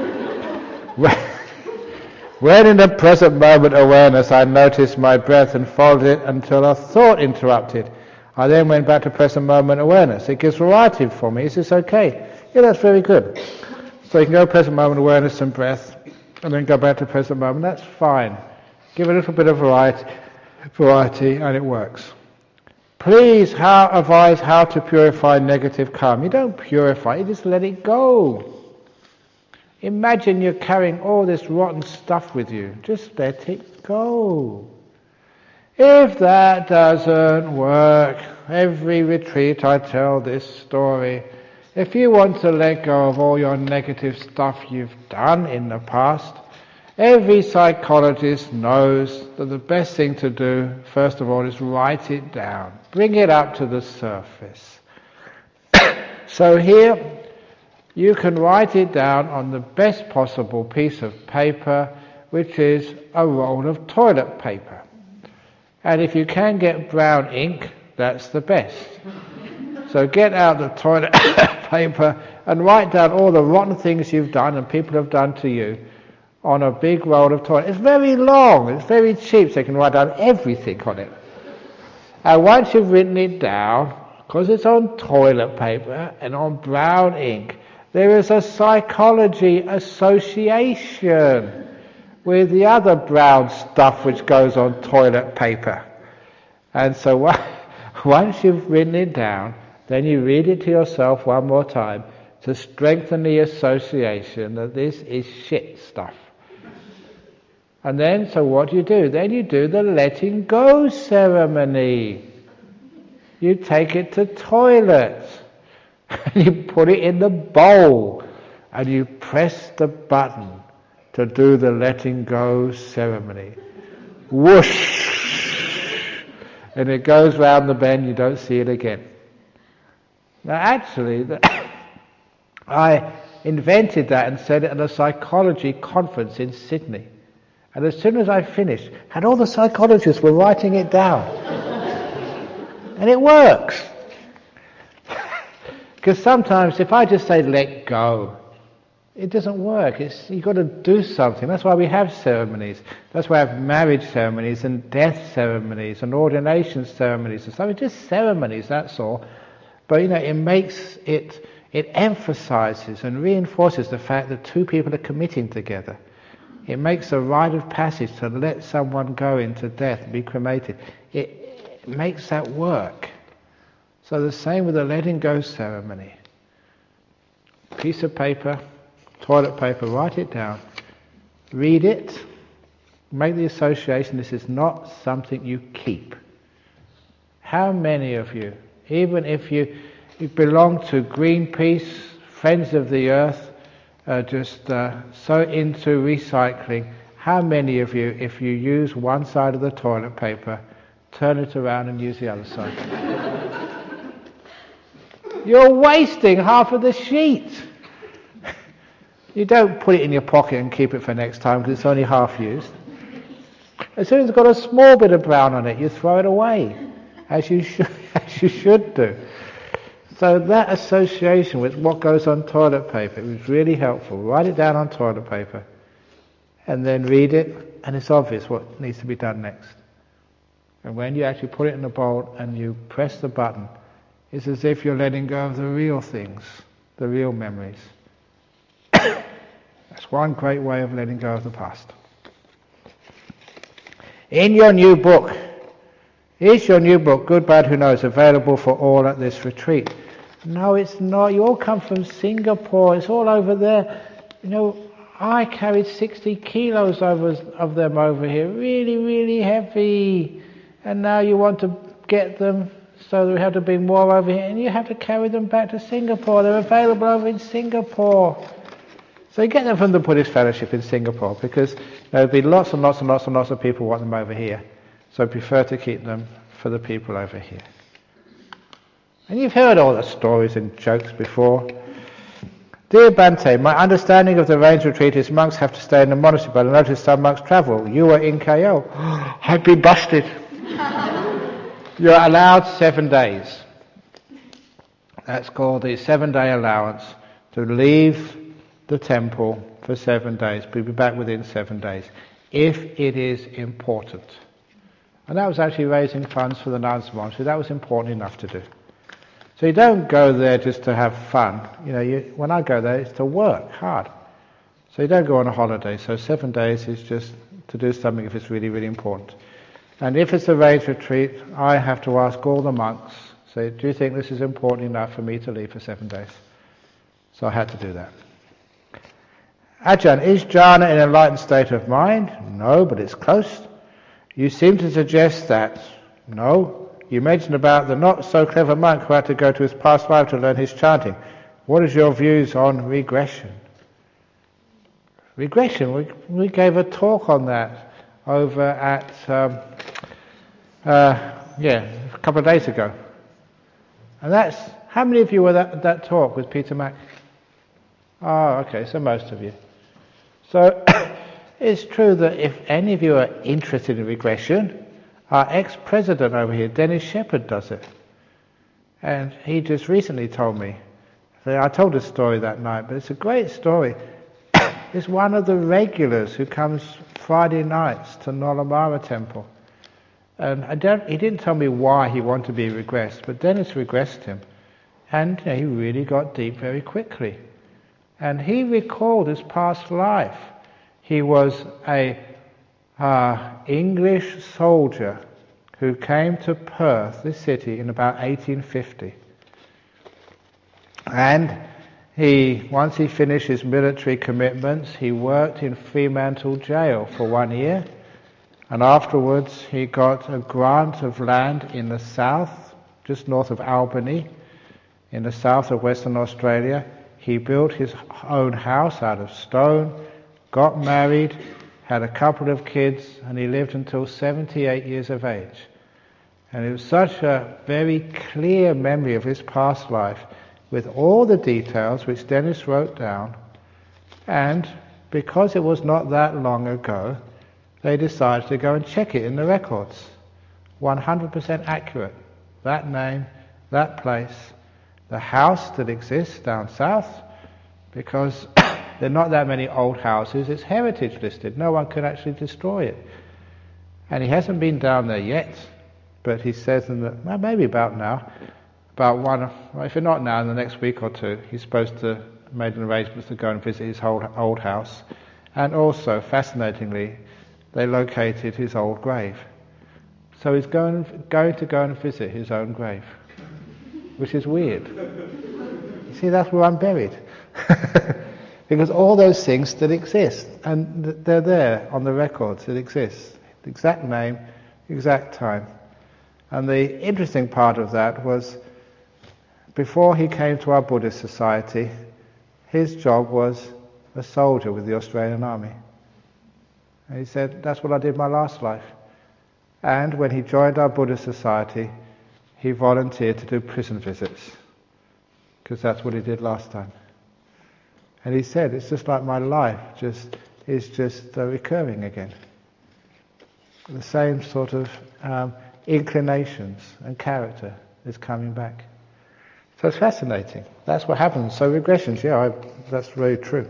When in the present moment awareness I noticed my breath and followed it until a thought interrupted, I then went back to present moment awareness. It gives variety for me. Is this okay? Yeah, that's very good. So you can go present moment awareness and breath, and then go back to present moment. That's fine. Give a little bit of variety, and it works. Please advise how to purify negative karma. You don't purify, you just let it go. Imagine you're carrying all this rotten stuff with you. Just let it go. If that doesn't work, every retreat I tell this story. If you want to let go of all your negative stuff you've done in the past, every psychologist knows that the best thing to do, first of all, is write it down. Bring it up to the surface. So here, you can write it down on the best possible piece of paper, which is a roll of toilet paper. And if you can get brown ink, that's the best. So get out the toilet paper and write down all the rotten things you've done and people have done to you on a big roll of toilet. It's very long, it's very cheap, so you can write down everything on it. And once you've written it down, because it's on toilet paper and on brown ink, there is a psychology association with the other brown stuff which goes on toilet paper. And so once you've written it down, then you read it to yourself one more time to strengthen the association that this is shit stuff. And then, so what do? Then you do the letting go ceremony. You take it to toilet, and you put it in the bowl, and you press the button to do the letting go ceremony. Whoosh! And it goes round the bend, you don't see it again. Now actually, I invented that and said it at a psychology conference in Sydney. And as soon as I finished, and all the psychologists were writing it down. And it works. Because sometimes if I just say let go, it doesn't work. You've got to do something. That's why we have ceremonies. That's why we have marriage ceremonies and death ceremonies and ordination ceremonies and stuff. It's just ceremonies, that's all. But it emphasizes and reinforces the fact that two people are committing together. It makes a rite of passage to let someone go into death and be cremated. It makes that work. So the same with the letting go ceremony. Piece of paper, toilet paper, write it down. Read it. Make the association. This is not something you keep. How many of you, even if you belong to Greenpeace, Friends of the Earth, just so into recycling, how many of you, if you use one side of the toilet paper, turn it around and use the other side? You're wasting half of the sheet. You don't put it in your pocket and keep it for next time because it's only half used. As soon as it's got a small bit of brown on it, you throw it away, as you should do. So that association with what goes on toilet paper was really helpful. Write it down on toilet paper and then read it, and it's obvious what needs to be done next. And when you actually put it in the bowl and you press the button, it's as if you're letting go of the real things, the real memories. That's one great way of letting go of the past. In your new book, is your new book, Good, Bad, Who Knows, available for all at this retreat? No, it's not. You all come from Singapore. It's all over there. I carried 60 kilos of them over here. Really, really heavy. And now you want to get them so that we have to bring more over here. And you have to carry them back to Singapore. They're available over in Singapore. So you get them from the Buddhist Fellowship in Singapore because there'll be lots and lots and lots and lots of people who want them over here. So I prefer to keep them for the people over here. And you've heard all the stories and jokes before. Dear Bhante, my understanding of the Rains Retreat is monks have to stay in the monastery, but I noticed some monks travel. You were in KL. I'd be busted. You're allowed 7 days. That's called the 7-day allowance to leave the temple for 7 days. We'll be back within 7 days, if it is important. And that was actually raising funds for the nuns monastery. That was important enough to do. So you don't go there just to have fun. When I go there, it's to work hard. So you don't go on a holiday. So 7 days is just to do something if it's really, really important. And if it's a rains retreat, I have to ask all the monks, say, do you think this is important enough for me to leave for 7 days? So I had to do that. Ajahn, is jhana an enlightened state of mind? No, but it's close. You seem to suggest that. No. You mentioned about the not-so-clever monk who had to go to his past life to learn his chanting. What is your views on regression? Regression, we gave a talk on that over at, a couple of days ago. And that's, how many of you were at that talk with Peter Mack? Oh, okay, so most of you. So, it's true that if any of you are interested in regression, our ex-president over here, Dennis Shepherd, does it. And he just recently told me, I told this story that night, but it's a great story. It's one of the regulars who comes Friday nights to Nolamara Temple. And he didn't tell me why he wanted to be regressed, but Dennis regressed him. And he really got deep very quickly. And he recalled his past life. He was a English soldier who came to Perth, this city, in about 1850. And once he finished his military commitments, he worked in Fremantle Jail for 1 year. And afterwards he got a grant of land in the south, just north of Albany, in the south of Western Australia. He built his own house out of stone, got married, had a couple of kids, and he lived until 78 years of age. And it was such a very clear memory of his past life, with all the details which Dennis wrote down. And because it was not that long ago, they decided to go and check it in the records. 100% accurate. That name, that place, the house that exists down south, because there are not that many old houses, it's heritage listed. No one can actually destroy it. And he hasn't been down there yet, but he says maybe about now, if not now, in the next week or two, he's supposed to made an arrangement to go and visit his old house. And also, fascinatingly, they located his old grave. So he's going to go and visit his own grave, which is weird. You see, that's where I'm buried. Because all those things still exist, and they're there on the records, it exists. The exact name, exact time. And the interesting part of that was, before he came to our Buddhist society, his job was a soldier with the Australian Army. And he said, that's what I did my last life. And when he joined our Buddhist society, he volunteered to do prison visits, because that's what he did last time. And he said, it's just like my life is just recurring again. The same sort of inclinations and character is coming back. So it's fascinating. That's what happens. So regressions, that's very true.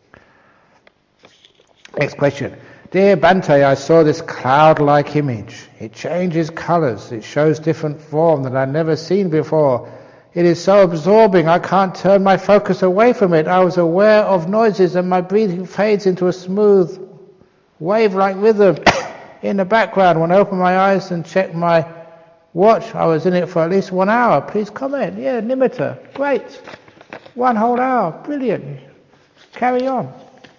Next question. Dear Bhante, I saw this cloud-like image. It changes colours. It shows different form that I've never seen before. It is so absorbing I can't turn my focus away from it. I was aware of noises and my breathing fades into a smooth wave-like rhythm in the background. When I opened my eyes and checked my watch, I was in it for at least 1 hour. Please comment. Yeah, Nimitta. Great. 1 whole hour. Brilliant. Carry on.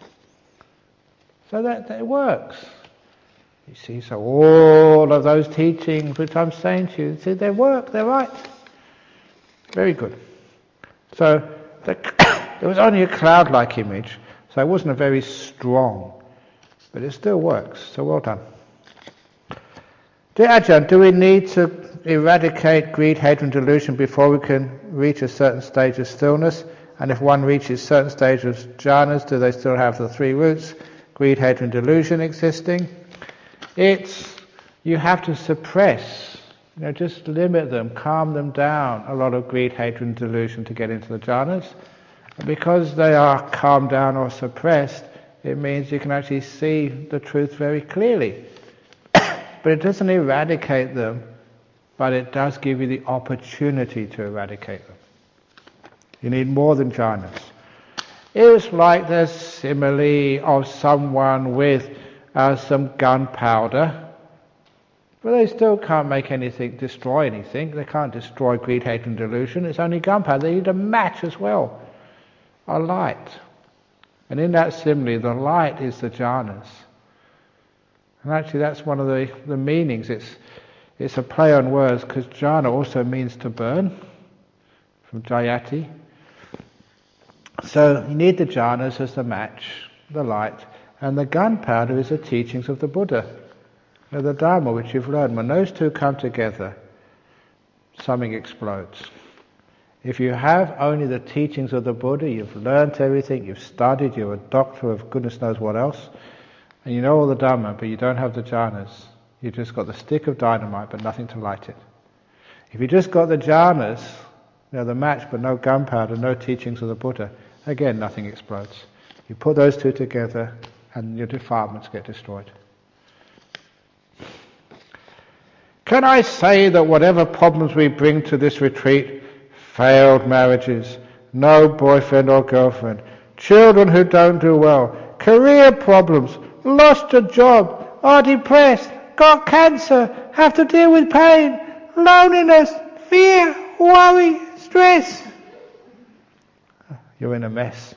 So that it works. You see, so all of those teachings which I'm saying to you, see, they work, they're right. Very good. So it was only a cloud-like image, so it wasn't a very strong, but it still works, so well done. Dear Ajahn, do we need to eradicate greed, hatred and delusion before we can reach a certain stage of stillness? And if one reaches a certain stage of jhanas, do they still have the 3 roots, greed, hatred and delusion existing? You have to suppress, just limit them, calm them down, a lot of greed, hatred and delusion to get into the jhanas. Because they are calmed down or suppressed, it means you can actually see the truth very clearly. But it doesn't eradicate them, but it does give you the opportunity to eradicate them. You need more than jhanas. It's like the simile of someone with some gunpowder, but they still can't make anything, destroy anything. They can't destroy greed, hate and delusion. It's only gunpowder. They need a match as well, a light. And in that simile, the light is the jhanas. And actually that's one of the meanings. It's a play on words, because jhana also means to burn, from jayati. So you need the jhanas as the match, the light, and the gunpowder is the teachings of the Buddha, the Dharma which you've learned. When those two come together, something explodes. If you have only the teachings of the Buddha, you've learnt everything, you've studied, you're a doctor of goodness knows what else, and you know all the Dhamma, but you don't have the jhanas. You've just got the stick of dynamite, but nothing to light it. If you just got the jhanas, the match, but no gunpowder, no teachings of the Buddha, again, nothing explodes. You put those two together, and your defilements get destroyed. Can I say that whatever problems we bring to this retreat, failed marriages, no boyfriend or girlfriend, children who don't do well, career problems, lost a job, are depressed, got cancer, have to deal with pain, loneliness, fear, worry, stress. You're in a mess.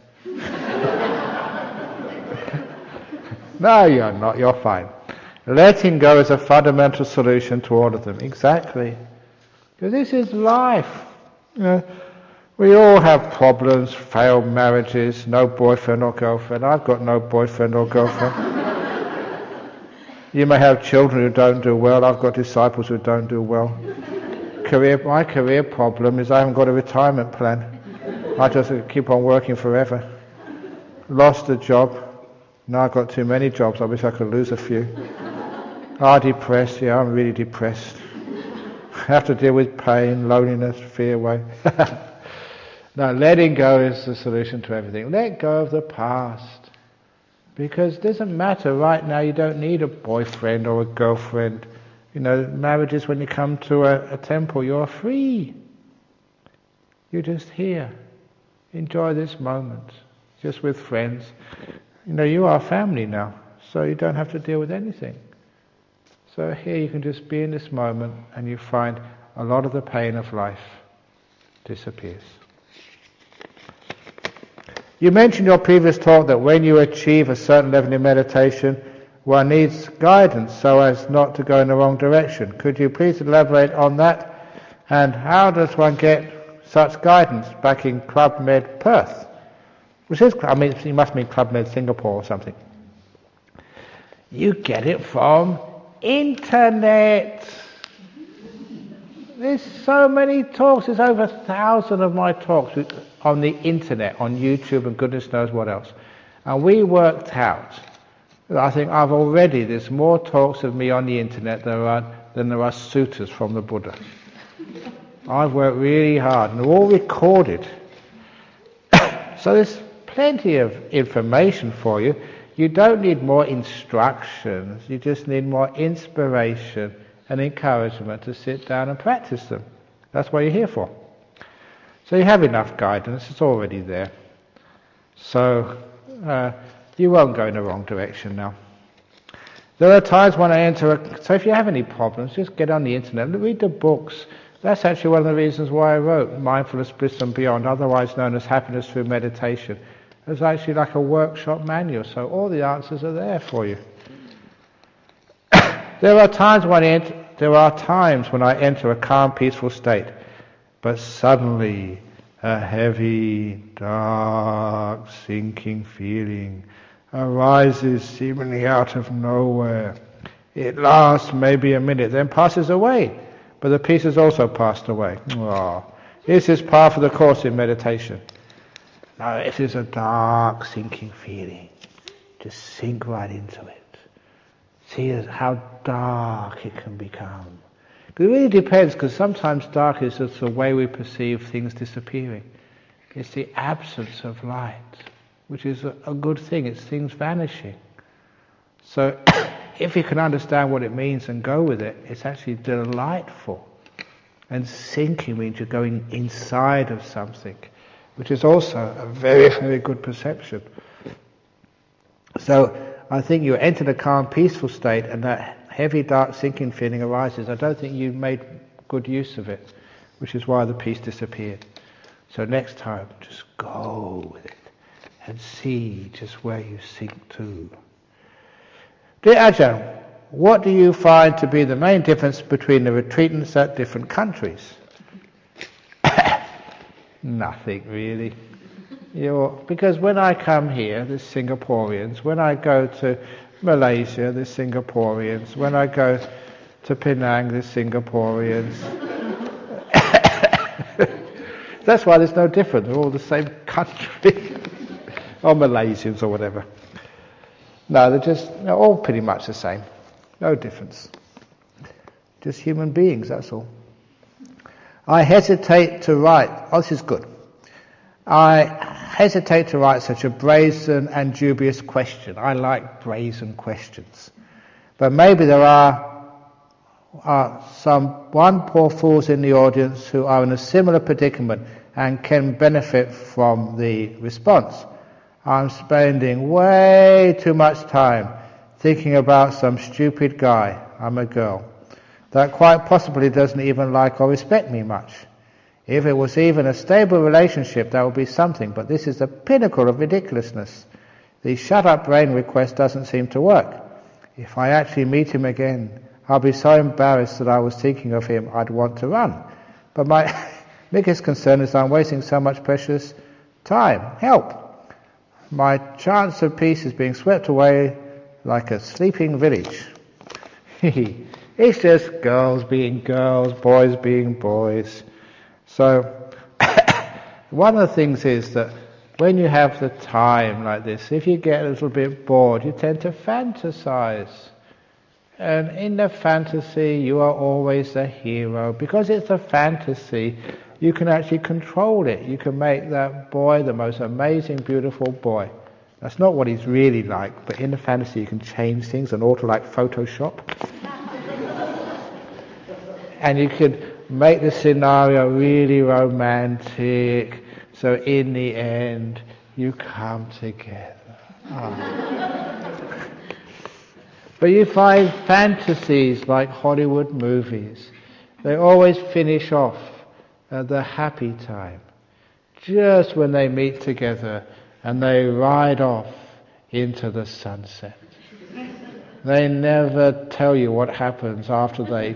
No, you're not. You're fine. Letting go is a fundamental solution to all of them. Exactly. Because this is life. When We all have problems, failed marriages, no boyfriend or girlfriend. I've got no boyfriend or girlfriend. You may have children who don't do well. I've got disciples who don't do well. My career problem is I haven't got a retirement plan. I just keep on working forever. Lost a job. Now I've got too many jobs. I wish I could lose a few. Depressed. Yeah, I'm really depressed. I have to deal with pain, loneliness, fear. No, letting go is the solution to everything. Let go of the past. Because it doesn't matter right now, you don't need a boyfriend or a girlfriend. Marriage is when you come to a temple, you're free. You're just here. Enjoy this moment, just with friends. You are family now, so you don't have to deal with anything. So here you can just be in this moment and you find a lot of the pain of life disappears. You mentioned in your previous talk that when you achieve a certain level in meditation, one needs guidance so as not to go in the wrong direction. Could you please elaborate on that? And how does one get such guidance back in Club Med Perth? You must mean Club Med Singapore or something. You get it from internet. There's so many talks. There's over 1,000 of my talks on the internet, on YouTube, and goodness knows what else. And we worked out, I think there's more talks of me on the internet than there are suttas from the Buddha. I've worked really hard, and they're all recorded. So there's plenty of information for you. You don't need more instructions, you just need more inspiration and encouragement to sit down and practice them. That's what you're here for. So you have enough guidance, it's already there. So you won't go in the wrong direction now. There are times when I so if you have any problems, just get on the internet and read the books. That's actually one of the reasons why I wrote Mindfulness, Bliss and Beyond, otherwise known as Happiness Through Meditation. It's actually like a workshop manual, so all the answers are there for you. There are times when I enter a calm, peaceful state, but suddenly a heavy, dark, sinking feeling arises seemingly out of nowhere. It lasts maybe a minute, then passes away, but the peace has also passed away. This is part of the course in meditation. Now, if there's a dark, sinking feeling, just sink right into it. See how dark it can become. It really depends, because sometimes dark is just the way we perceive things disappearing. It's the absence of light, which is a good thing. It's things vanishing. So if you can understand what it means and go with it, it's actually delightful. And sinking means you're going inside of something, which is also a very, very good perception. So I think you enter the calm, peaceful state, and that heavy, dark, sinking feeling arises. I don't think you made good use of it, which is why the peace disappeared. So next time, just go with it and see just where you sink to. Dear Ajahn, what do you find to be the main difference between the retreatants at different countries? Nothing really. Because when I come here, there's Singaporeans. When I go to Malaysia, there's Singaporeans. When I go to Penang, there's Singaporeans. That's why there's no difference. They're all the same country. Or Malaysians or whatever. No, they're all pretty much the same. No difference. Just human beings, that's all. I hesitate to write. This is good. I hesitate to write such a brazen and dubious question. I like brazen questions. But maybe there are one poor fools in the audience who are in a similar predicament and can benefit from the response. I'm spending way too much time thinking about some stupid guy, I'm a girl, that quite possibly doesn't even like or respect me much. If it was even a stable relationship, that would be something, but this is the pinnacle of ridiculousness. The shut-up brain request doesn't seem to work. If I actually meet him again, I'll be so embarrassed that I was thinking of him, I'd want to run. But Biggest concern is I'm wasting so much precious time. Help! My chance of peace is being swept away like a sleeping village. It's just girls being girls, boys being boys. So, one of the things is that when you have the time like this, if you get a little bit bored, you tend to fantasize. And in the fantasy, you are always the hero. Because it's a fantasy, you can actually control it. You can make that boy the most amazing, beautiful boy. That's not what he's really like, but in the fantasy you can change things and alter like Photoshop. And you could make the scenario really romantic, so in the end you come together. But you find fantasies like Hollywood movies, they always finish off at the happy time, just when they meet together and they ride off into the sunset. They never tell you what happens after they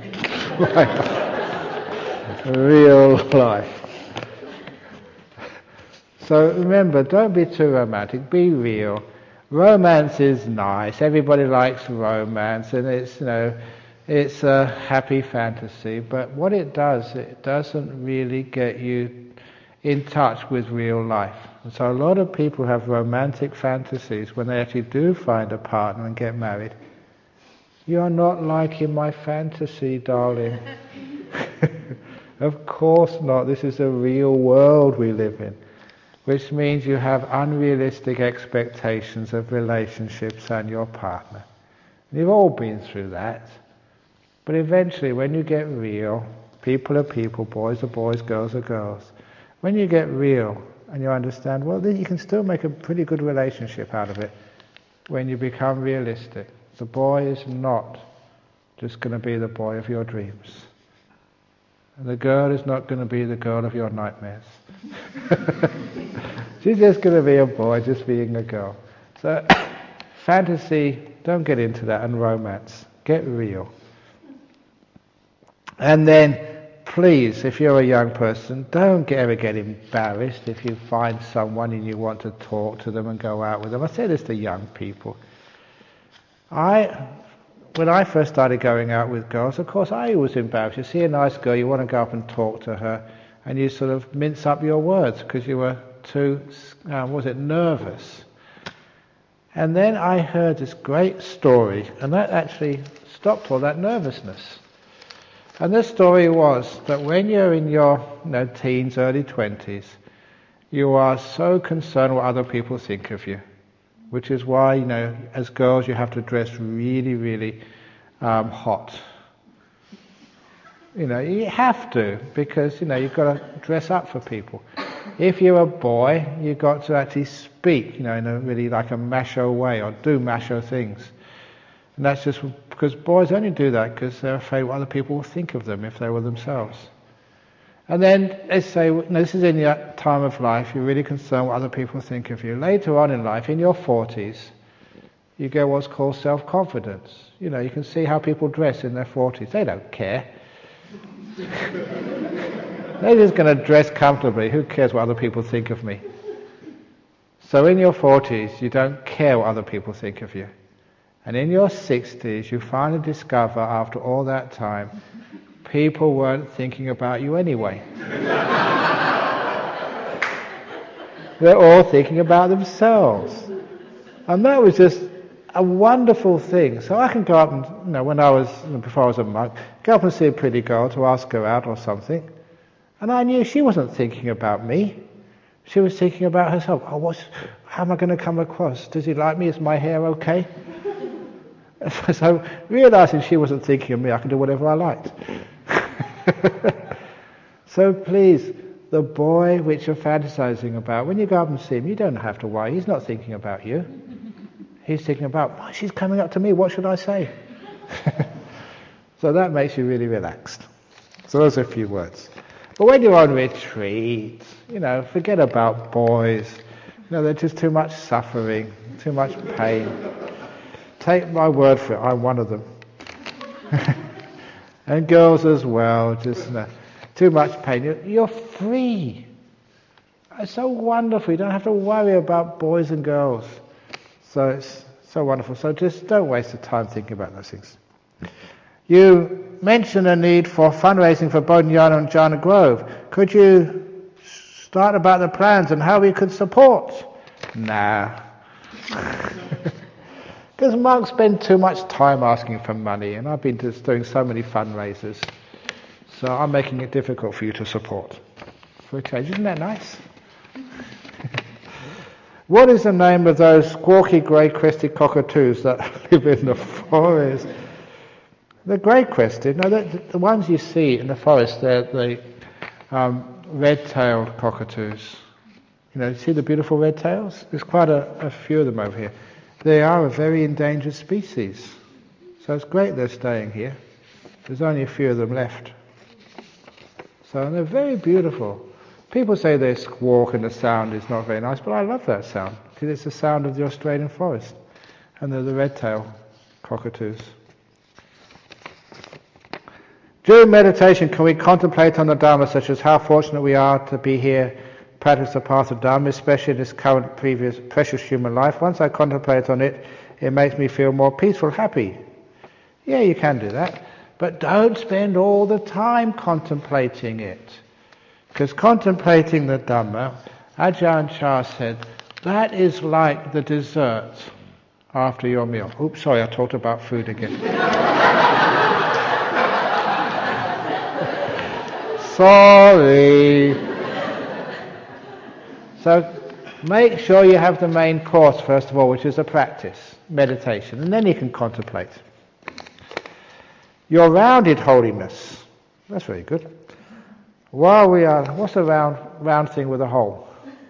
real life. So remember, don't be too romantic, be real. Romance is nice, everybody likes romance, and it's a happy fantasy, but what it doesn't really get you in touch with real life. And so a lot of people have romantic fantasies when they actually do find a partner and get married. You're not like in my fantasy, darling. Of course not. This is a real world we live in, which means you have unrealistic expectations of relationships and your partner. And you've all been through that. But eventually, when you get real, people are people, boys are boys, girls are girls. When you get real and you understand, well, then you can still make a pretty good relationship out of it when you become realistic. The boy is not just going to be the boy of your dreams. And the girl is not going to be the girl of your nightmares. She's just going to be a boy just being a girl. So fantasy, don't get into that, and romance. Get real. And then, please, if you're a young person, don't ever get embarrassed if you find someone and you want to talk to them and go out with them. I say this to young people. When I first started going out with girls, of course I was embarrassed. You see a nice girl, you want to go up and talk to her, and you sort of mince up your words because you were too, nervous. And then I heard this great story, and that actually stopped all that nervousness. And this story was that when you're in your teens, early 20s, you are so concerned what other people think of you. Which is why, as girls you have to dress really, really hot. You have to, because, you've got to dress up for people. If you're a boy, you've got to actually speak, in a really like a macho way, or do macho things. And that's just because boys only do that because they're afraid what other people will think of them if they were themselves. And then let's say, this is in your time of life, you're really concerned what other people think of you. Later on in life, in your 40s, you get what's called self-confidence. You can see how people dress in their 40s. They don't care. They're just going to dress comfortably. Who cares what other people think of me? So in your 40s, you don't care what other people think of you. And in your 60s, you finally discover, after all that time, people weren't thinking about you anyway. They're all thinking about themselves. And that was just a wonderful thing. So I can go up and, before I was a monk, go up and see a pretty girl to ask her out or something. And I knew she wasn't thinking about me. She was thinking about herself. How am I going to come across? Does he like me? Is my hair okay? So realising she wasn't thinking of me, I could do whatever I liked. So please, the boy which you're fantasizing about, when you go up and see him, you don't have to worry. He's not thinking about you. He's thinking about, she's coming up to me, what should I say? So that makes you really relaxed. So those are a few words. But when you're on retreat, forget about boys. There's just too much suffering, too much pain. Take my word for it, I'm one of them. And girls as well, just too much pain, you're free. It's so wonderful. You don't have to worry about boys and girls. So it's so wonderful. So just don't waste the time thinking about those things. You mentioned a need for fundraising for Bodhinyana and Jhana Grove. Could you start about the plans and how we could support? Nah. Because monks spend too much time asking for money, and I've been just doing so many fundraisers. So I'm making it difficult for you to support. For a change, isn't that nice? What is the name of those squawky grey-crested cockatoos that live in the forest? The grey-crested, no, the ones you see in the forest, they're the red-tailed cockatoos. You see the beautiful red tails? There's quite a few of them over here. They are a very endangered species. So it's great they're staying here. There's only a few of them left. So they're very beautiful. People say they squawk and the sound is not very nice, but I love that sound because it's the sound of the Australian forest. And they're the red-tailed cockatoos. During meditation, can we contemplate on the Dharma, such as how fortunate we are to be here, practice the path of Dharma, especially in this current, precious human life? Once I contemplate on it, it makes me feel more peaceful, happy. Yeah, you can do that. But don't spend all the time contemplating it. Because contemplating the Dhamma, Ajahn Chah said, that is like the dessert after your meal. Oops, sorry, I talked about food again. Sorry. So make sure you have the main course first of all, which is a practice, meditation, and then you can contemplate. Your rounded holiness. That's very good. What's the round thing with a hole?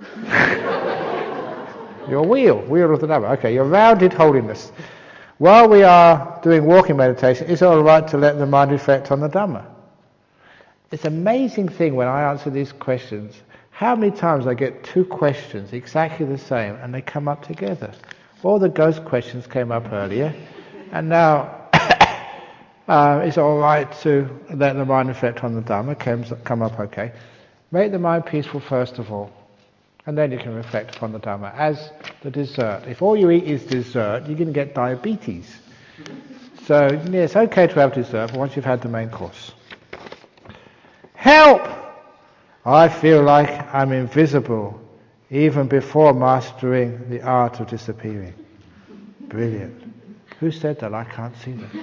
Your wheel of the Dhamma. Okay, your rounded holiness. While we are doing walking meditation, is it all right to let the mind reflect on the Dhamma? It's an amazing thing when I answer these questions, how many times I get two questions exactly the same and they come up together. All the ghost questions came up earlier, and now it's all right to let the mind reflect on the Dhamma, come up okay. Make the mind peaceful first of all, and then you can reflect upon the Dhamma as the dessert. If all you eat is dessert, you're going to get diabetes. So yeah, it's okay to have dessert, but once you've had the main course. Help! I feel like I'm invisible even before mastering the art of disappearing. Brilliant. Who said that? I can't see that.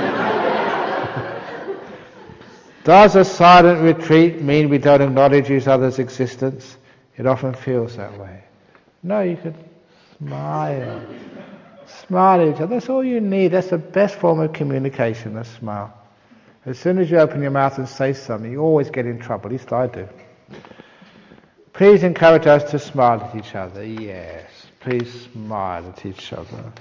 Does a silent retreat mean we don't acknowledge each other's existence? It often feels that way. No, you could smile. Smile at each other. That's all you need. That's the best form of communication, a smile. As soon as you open your mouth and say something, you always get in trouble. At least I do. Please encourage us to smile at each other. Yes, please smile at each other.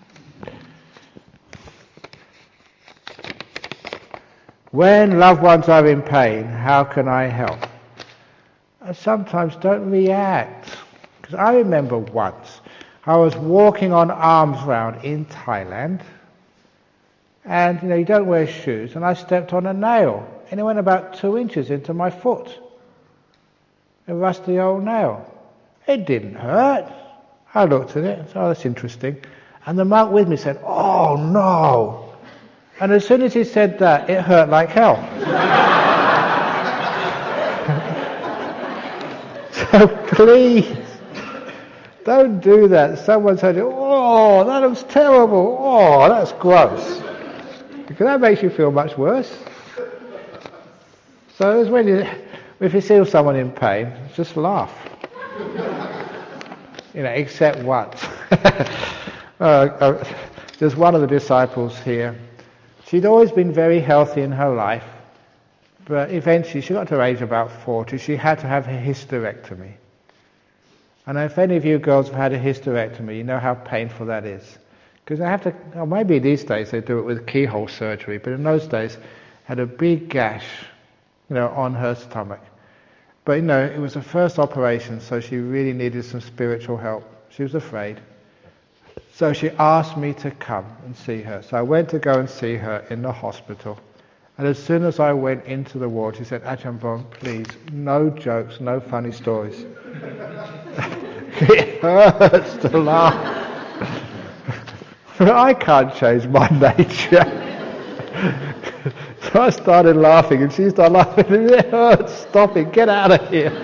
When loved ones are in pain, how can I help? I sometimes don't react. Because I remember once, I was walking on arms round in Thailand, and you don't wear shoes, and I stepped on a nail, and it went about 2 inches into my foot. A rusty old nail. It didn't hurt. I looked at it and said, oh, that's interesting. And the monk with me said, oh no. And as soon as he said that, it hurt like hell. So please, don't do that. Someone said, oh, that looks terrible. Oh, that's gross. Because that makes you feel much worse. So it's if you see someone in pain, just laugh. Except once. There's one of the disciples here. She'd always been very healthy in her life, but eventually she got to her age about 40, she had to have a hysterectomy. And if any of you girls have had a hysterectomy, you know how painful that is. Because they have to, maybe these days they do it with keyhole surgery, but in those days had a big gash, on her stomach. But it was the first operation, so she really needed some spiritual help. She was afraid. So she asked me to come and see her. So I went to go and see her in the hospital. And as soon as I went into the ward, she said, Ajahn Brahm, please, no jokes, no funny stories. It hurts to laugh. But I can't change my nature. So I started laughing, and she started laughing. It hurts, stop it, get out of here.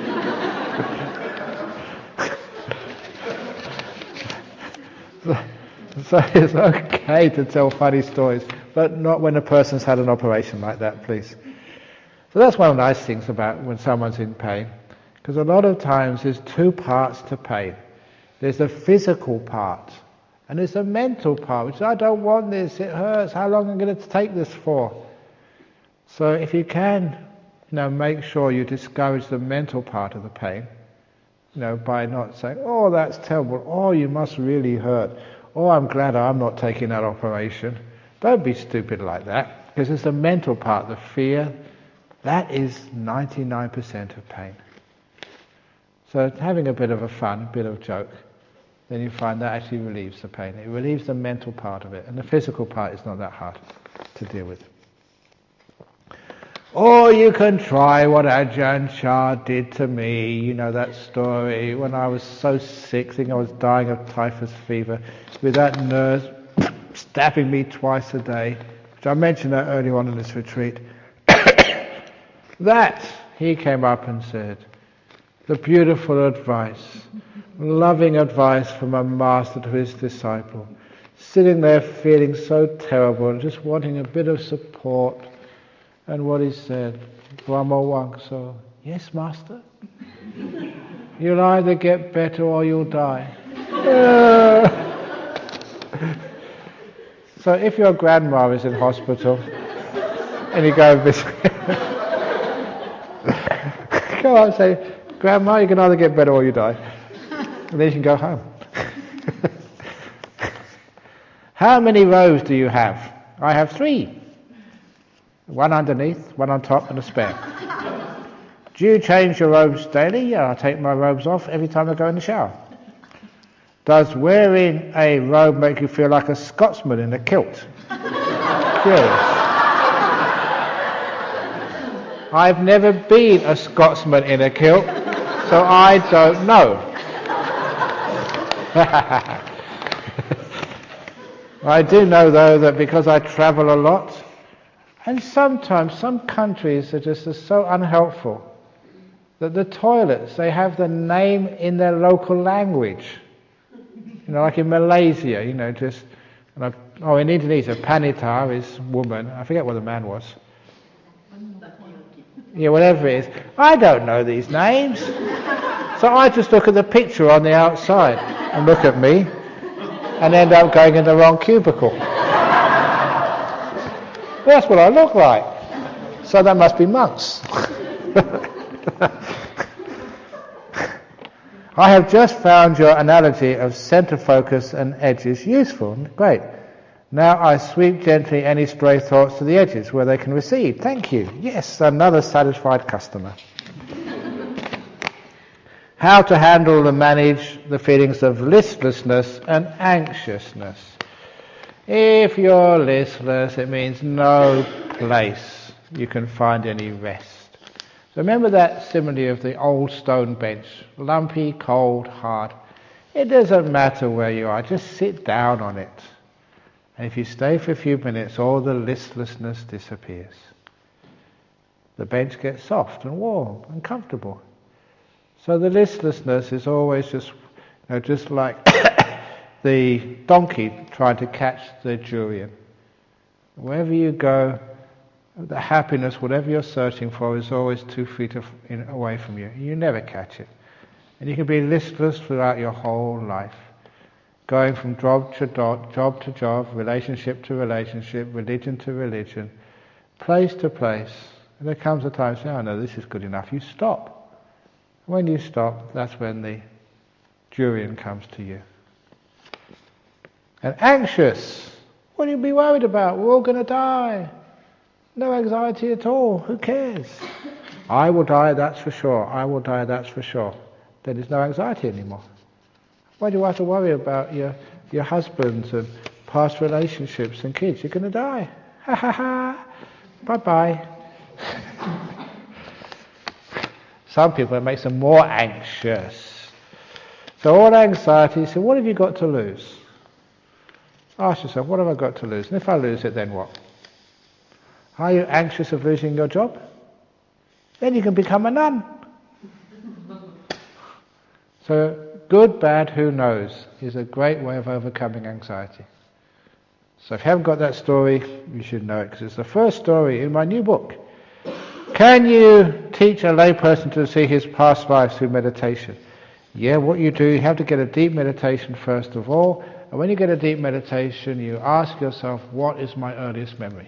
So it's okay to tell funny stories, but not when a person's had an operation like that, please. So that's one of the nice things about when someone's in pain, because a lot of times there's two parts to pain. There's the physical part, and there's the mental part, which is, I don't want this, it hurts, how long am I going to take this for? So if you can, make sure you discourage the mental part of the pain, by not saying, oh, that's terrible, oh, you must really hurt, oh, I'm glad I'm not taking that operation. Don't be stupid like that, because it's the mental part, the fear, that is 99% of pain. So having a bit of a fun, a bit of a joke, then you find that actually relieves the pain. It relieves the mental part of it, and the physical part is not that hard to deal with. Or you can try what Ajahn Chah did to me, you know that story, when I was so sick, thinking I was dying of typhus fever, with that nurse stabbing me twice a day, which I mentioned that earlier on in this retreat. That, he came up and said, the beautiful advice, loving advice from a master to his disciple, sitting there feeling so terrible, just wanting a bit of support. And what he said, Brahma Wangso, yes, master? You'll either get better or you'll die. So if your grandma is in hospital and you go and visit, go up and say, Grandma, you can either get better or you die. And then you can go home. How many robes do you have? I have 3. One underneath, one on top, and a spare. Do you change your robes daily? Yeah, I take my robes off every time I go in the shower. Does wearing a robe make you feel like a Scotsman in a kilt? Curious. I've never been a Scotsman in a kilt, so I don't know. I do know, though, that because I travel a lot, and sometimes some countries are just so unhelpful that the toilets, they have the name in their local language. Like in Malaysia, in Indonesia, Panita is woman. I forget what the man was. Yeah, whatever it is. I don't know these names. So I just look at the picture on the outside and look at me and end up going in the wrong cubicle. That's what I look like. So that must be monks. I have just found your analogy of center focus and edges useful. Great. Now I sweep gently any stray thoughts to the edges where they can receive. Thank you. Yes, another satisfied customer. How to handle and manage the feelings of listlessness and anxiousness. If you're listless, it means no place you can find any rest. So remember that simile of the old stone bench, lumpy, cold, hard. It doesn't matter where you are, just sit down on it. And if you stay for a few minutes, all the listlessness disappears. The bench gets soft and warm and comfortable. So the listlessness is always just like the donkey trying to catch the durian. Wherever you go, the happiness, whatever you're searching for, is always 2 feet away from you. You never catch it. And you can be listless throughout your whole life, going from job to job, relationship to relationship, religion to religion, place to place. And there comes a time you say, oh no, this is good enough. You stop. When you stop, that's when the durian comes to you. And anxious, what do you be worried about? We're all going to die. No anxiety at all. Who cares? I will die, that's for sure. I will die, that's for sure. Then there's no anxiety anymore. Why do you have to worry about your husbands and past relationships and kids? You're going to die. Ha ha ha. Bye-bye. Some people, it makes them more anxious. So all anxiety, so what have you got to lose? Ask yourself, what have I got to lose? And if I lose it, then what? Are you anxious of losing your job? Then you can become a nun. So good, bad, who knows, is a great way of overcoming anxiety. So if you haven't got that story, you should know it, because it's the first story in my new book. Can you teach a layperson to see his past life through meditation? Yeah, what you do, you have to get a deep meditation first of all, and when you get a deep meditation, you ask yourself, what is my earliest memory?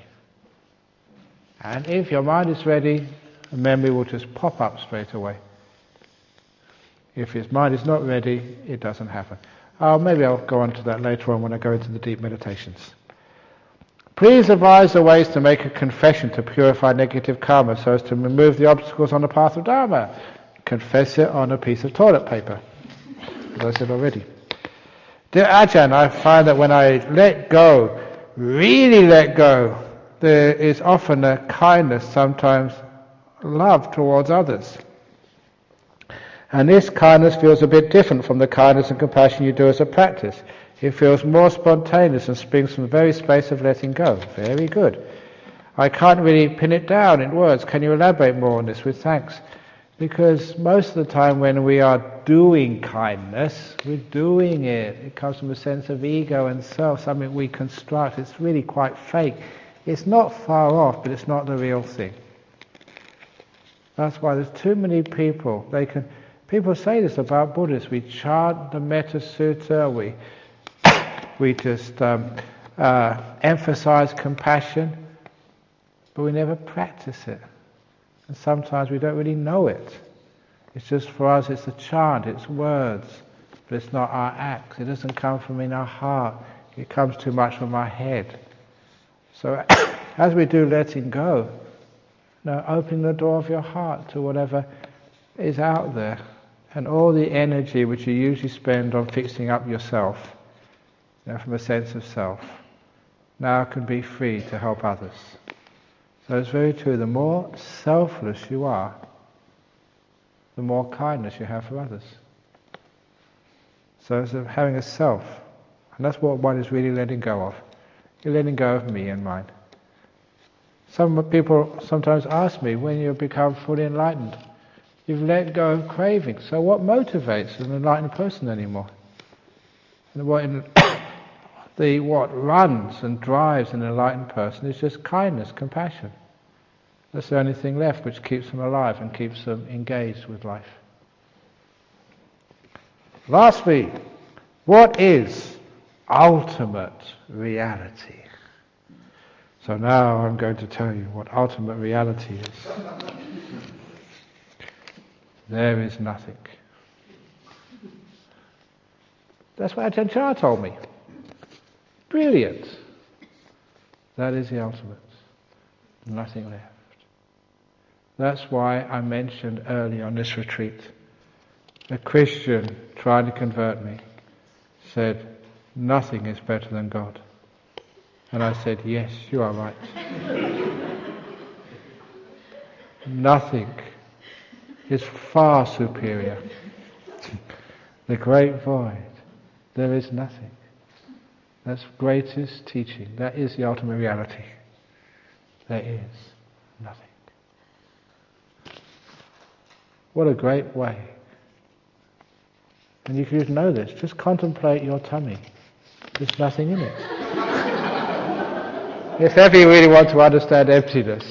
And if your mind is ready, a memory will just pop up straight away. If his mind is not ready, it doesn't happen. Maybe I'll go on to that later on when I go into the deep meditations. Please advise the ways to make a confession to purify negative karma so as to remove the obstacles on the path of Dharma. Confess it on a piece of toilet paper, as I said already. Dear Ajahn, I find that when I let go, really let go, there is often a kindness, sometimes love towards others. And this kindness feels a bit different from the kindness and compassion you do as a practice. It feels more spontaneous and springs from the very space of letting go. Very good. I can't really pin it down in words. Can you elaborate more on this with thanks? Because most of the time when we are doing kindness, we're doing it. It comes from a sense of ego and self, something we construct. It's really quite fake. It's not far off, but it's not the real thing. That's why there's too many people. People say this about Buddhists. We chant the Metta Sutta, we just emphasize compassion, but we never practice it. And sometimes we don't really know it. It's just for us, it's a chant, it's words, but it's not our acts. It doesn't come from in our heart. It comes too much from our head. So as we do letting go, opening the door of your heart to whatever is out there. And all the energy which you usually spend on fixing up yourself, from a sense of self, now can be free to help others. So it's very true, the more selfless you are, the more kindness you have for others. So it's having a self, and that's what one is really letting go of. You're letting go of me and mine. Some people sometimes ask me, when you become fully enlightened, you've let go of craving. So what motivates an enlightened person anymore? And what runs and drives an enlightened person is just kindness, compassion. That's the only thing left which keeps them alive and keeps them engaged with life. Lastly, what is ultimate reality? So now I'm going to tell you what ultimate reality is. There is nothing. That's what Ajahn Chah told me. Brilliant. That is the ultimate. Nothing left. That's why I mentioned earlier on this retreat, a Christian trying to convert me said, nothing is better than God. And I said, yes, you are right. Nothing is far superior. The great void, there is nothing. That's greatest teaching. That is the ultimate reality. There is nothing. What a great way. And you can know this. Just contemplate your tummy. There's nothing in it. If ever you really want to understand emptiness,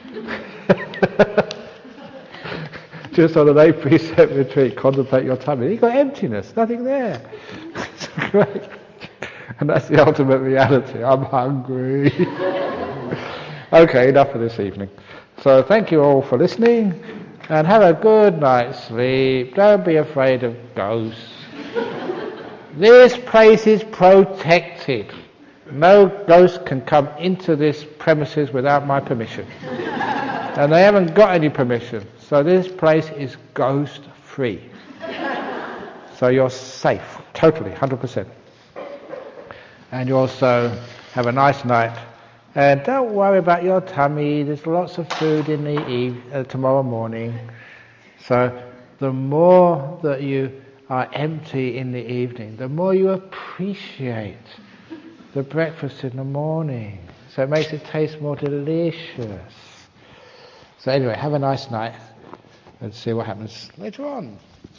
just on an 8 precept retreat, contemplate your tummy. You've got emptiness, nothing there. It's great. And that's the ultimate reality. I'm hungry. Okay, enough for this evening. So thank you all for listening, and have a good night's sleep. Don't be afraid of ghosts. This place is protected. No ghost can come into this premises without my permission. And they haven't got any permission. So this place is ghost free. So you're safe, totally, 100%. And you also have a nice night And don't worry about your tummy. There's lots of food in the tomorrow morning. So the more that you are empty in the evening, the more you appreciate the breakfast in the morning. So it makes it taste more delicious. So anyway, have a nice night and see what happens later on.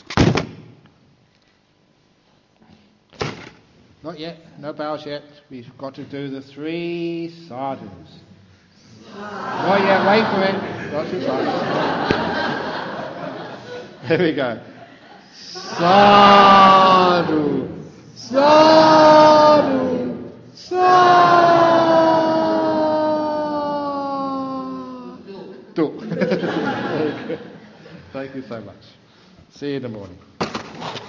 Not yet, no bows yet. We've got to do the 3 sadhus. Not yet, wait for it. Not too fast. Here we go. Sadhu, sadhu, sadhu. Thank you so much. See you in the morning.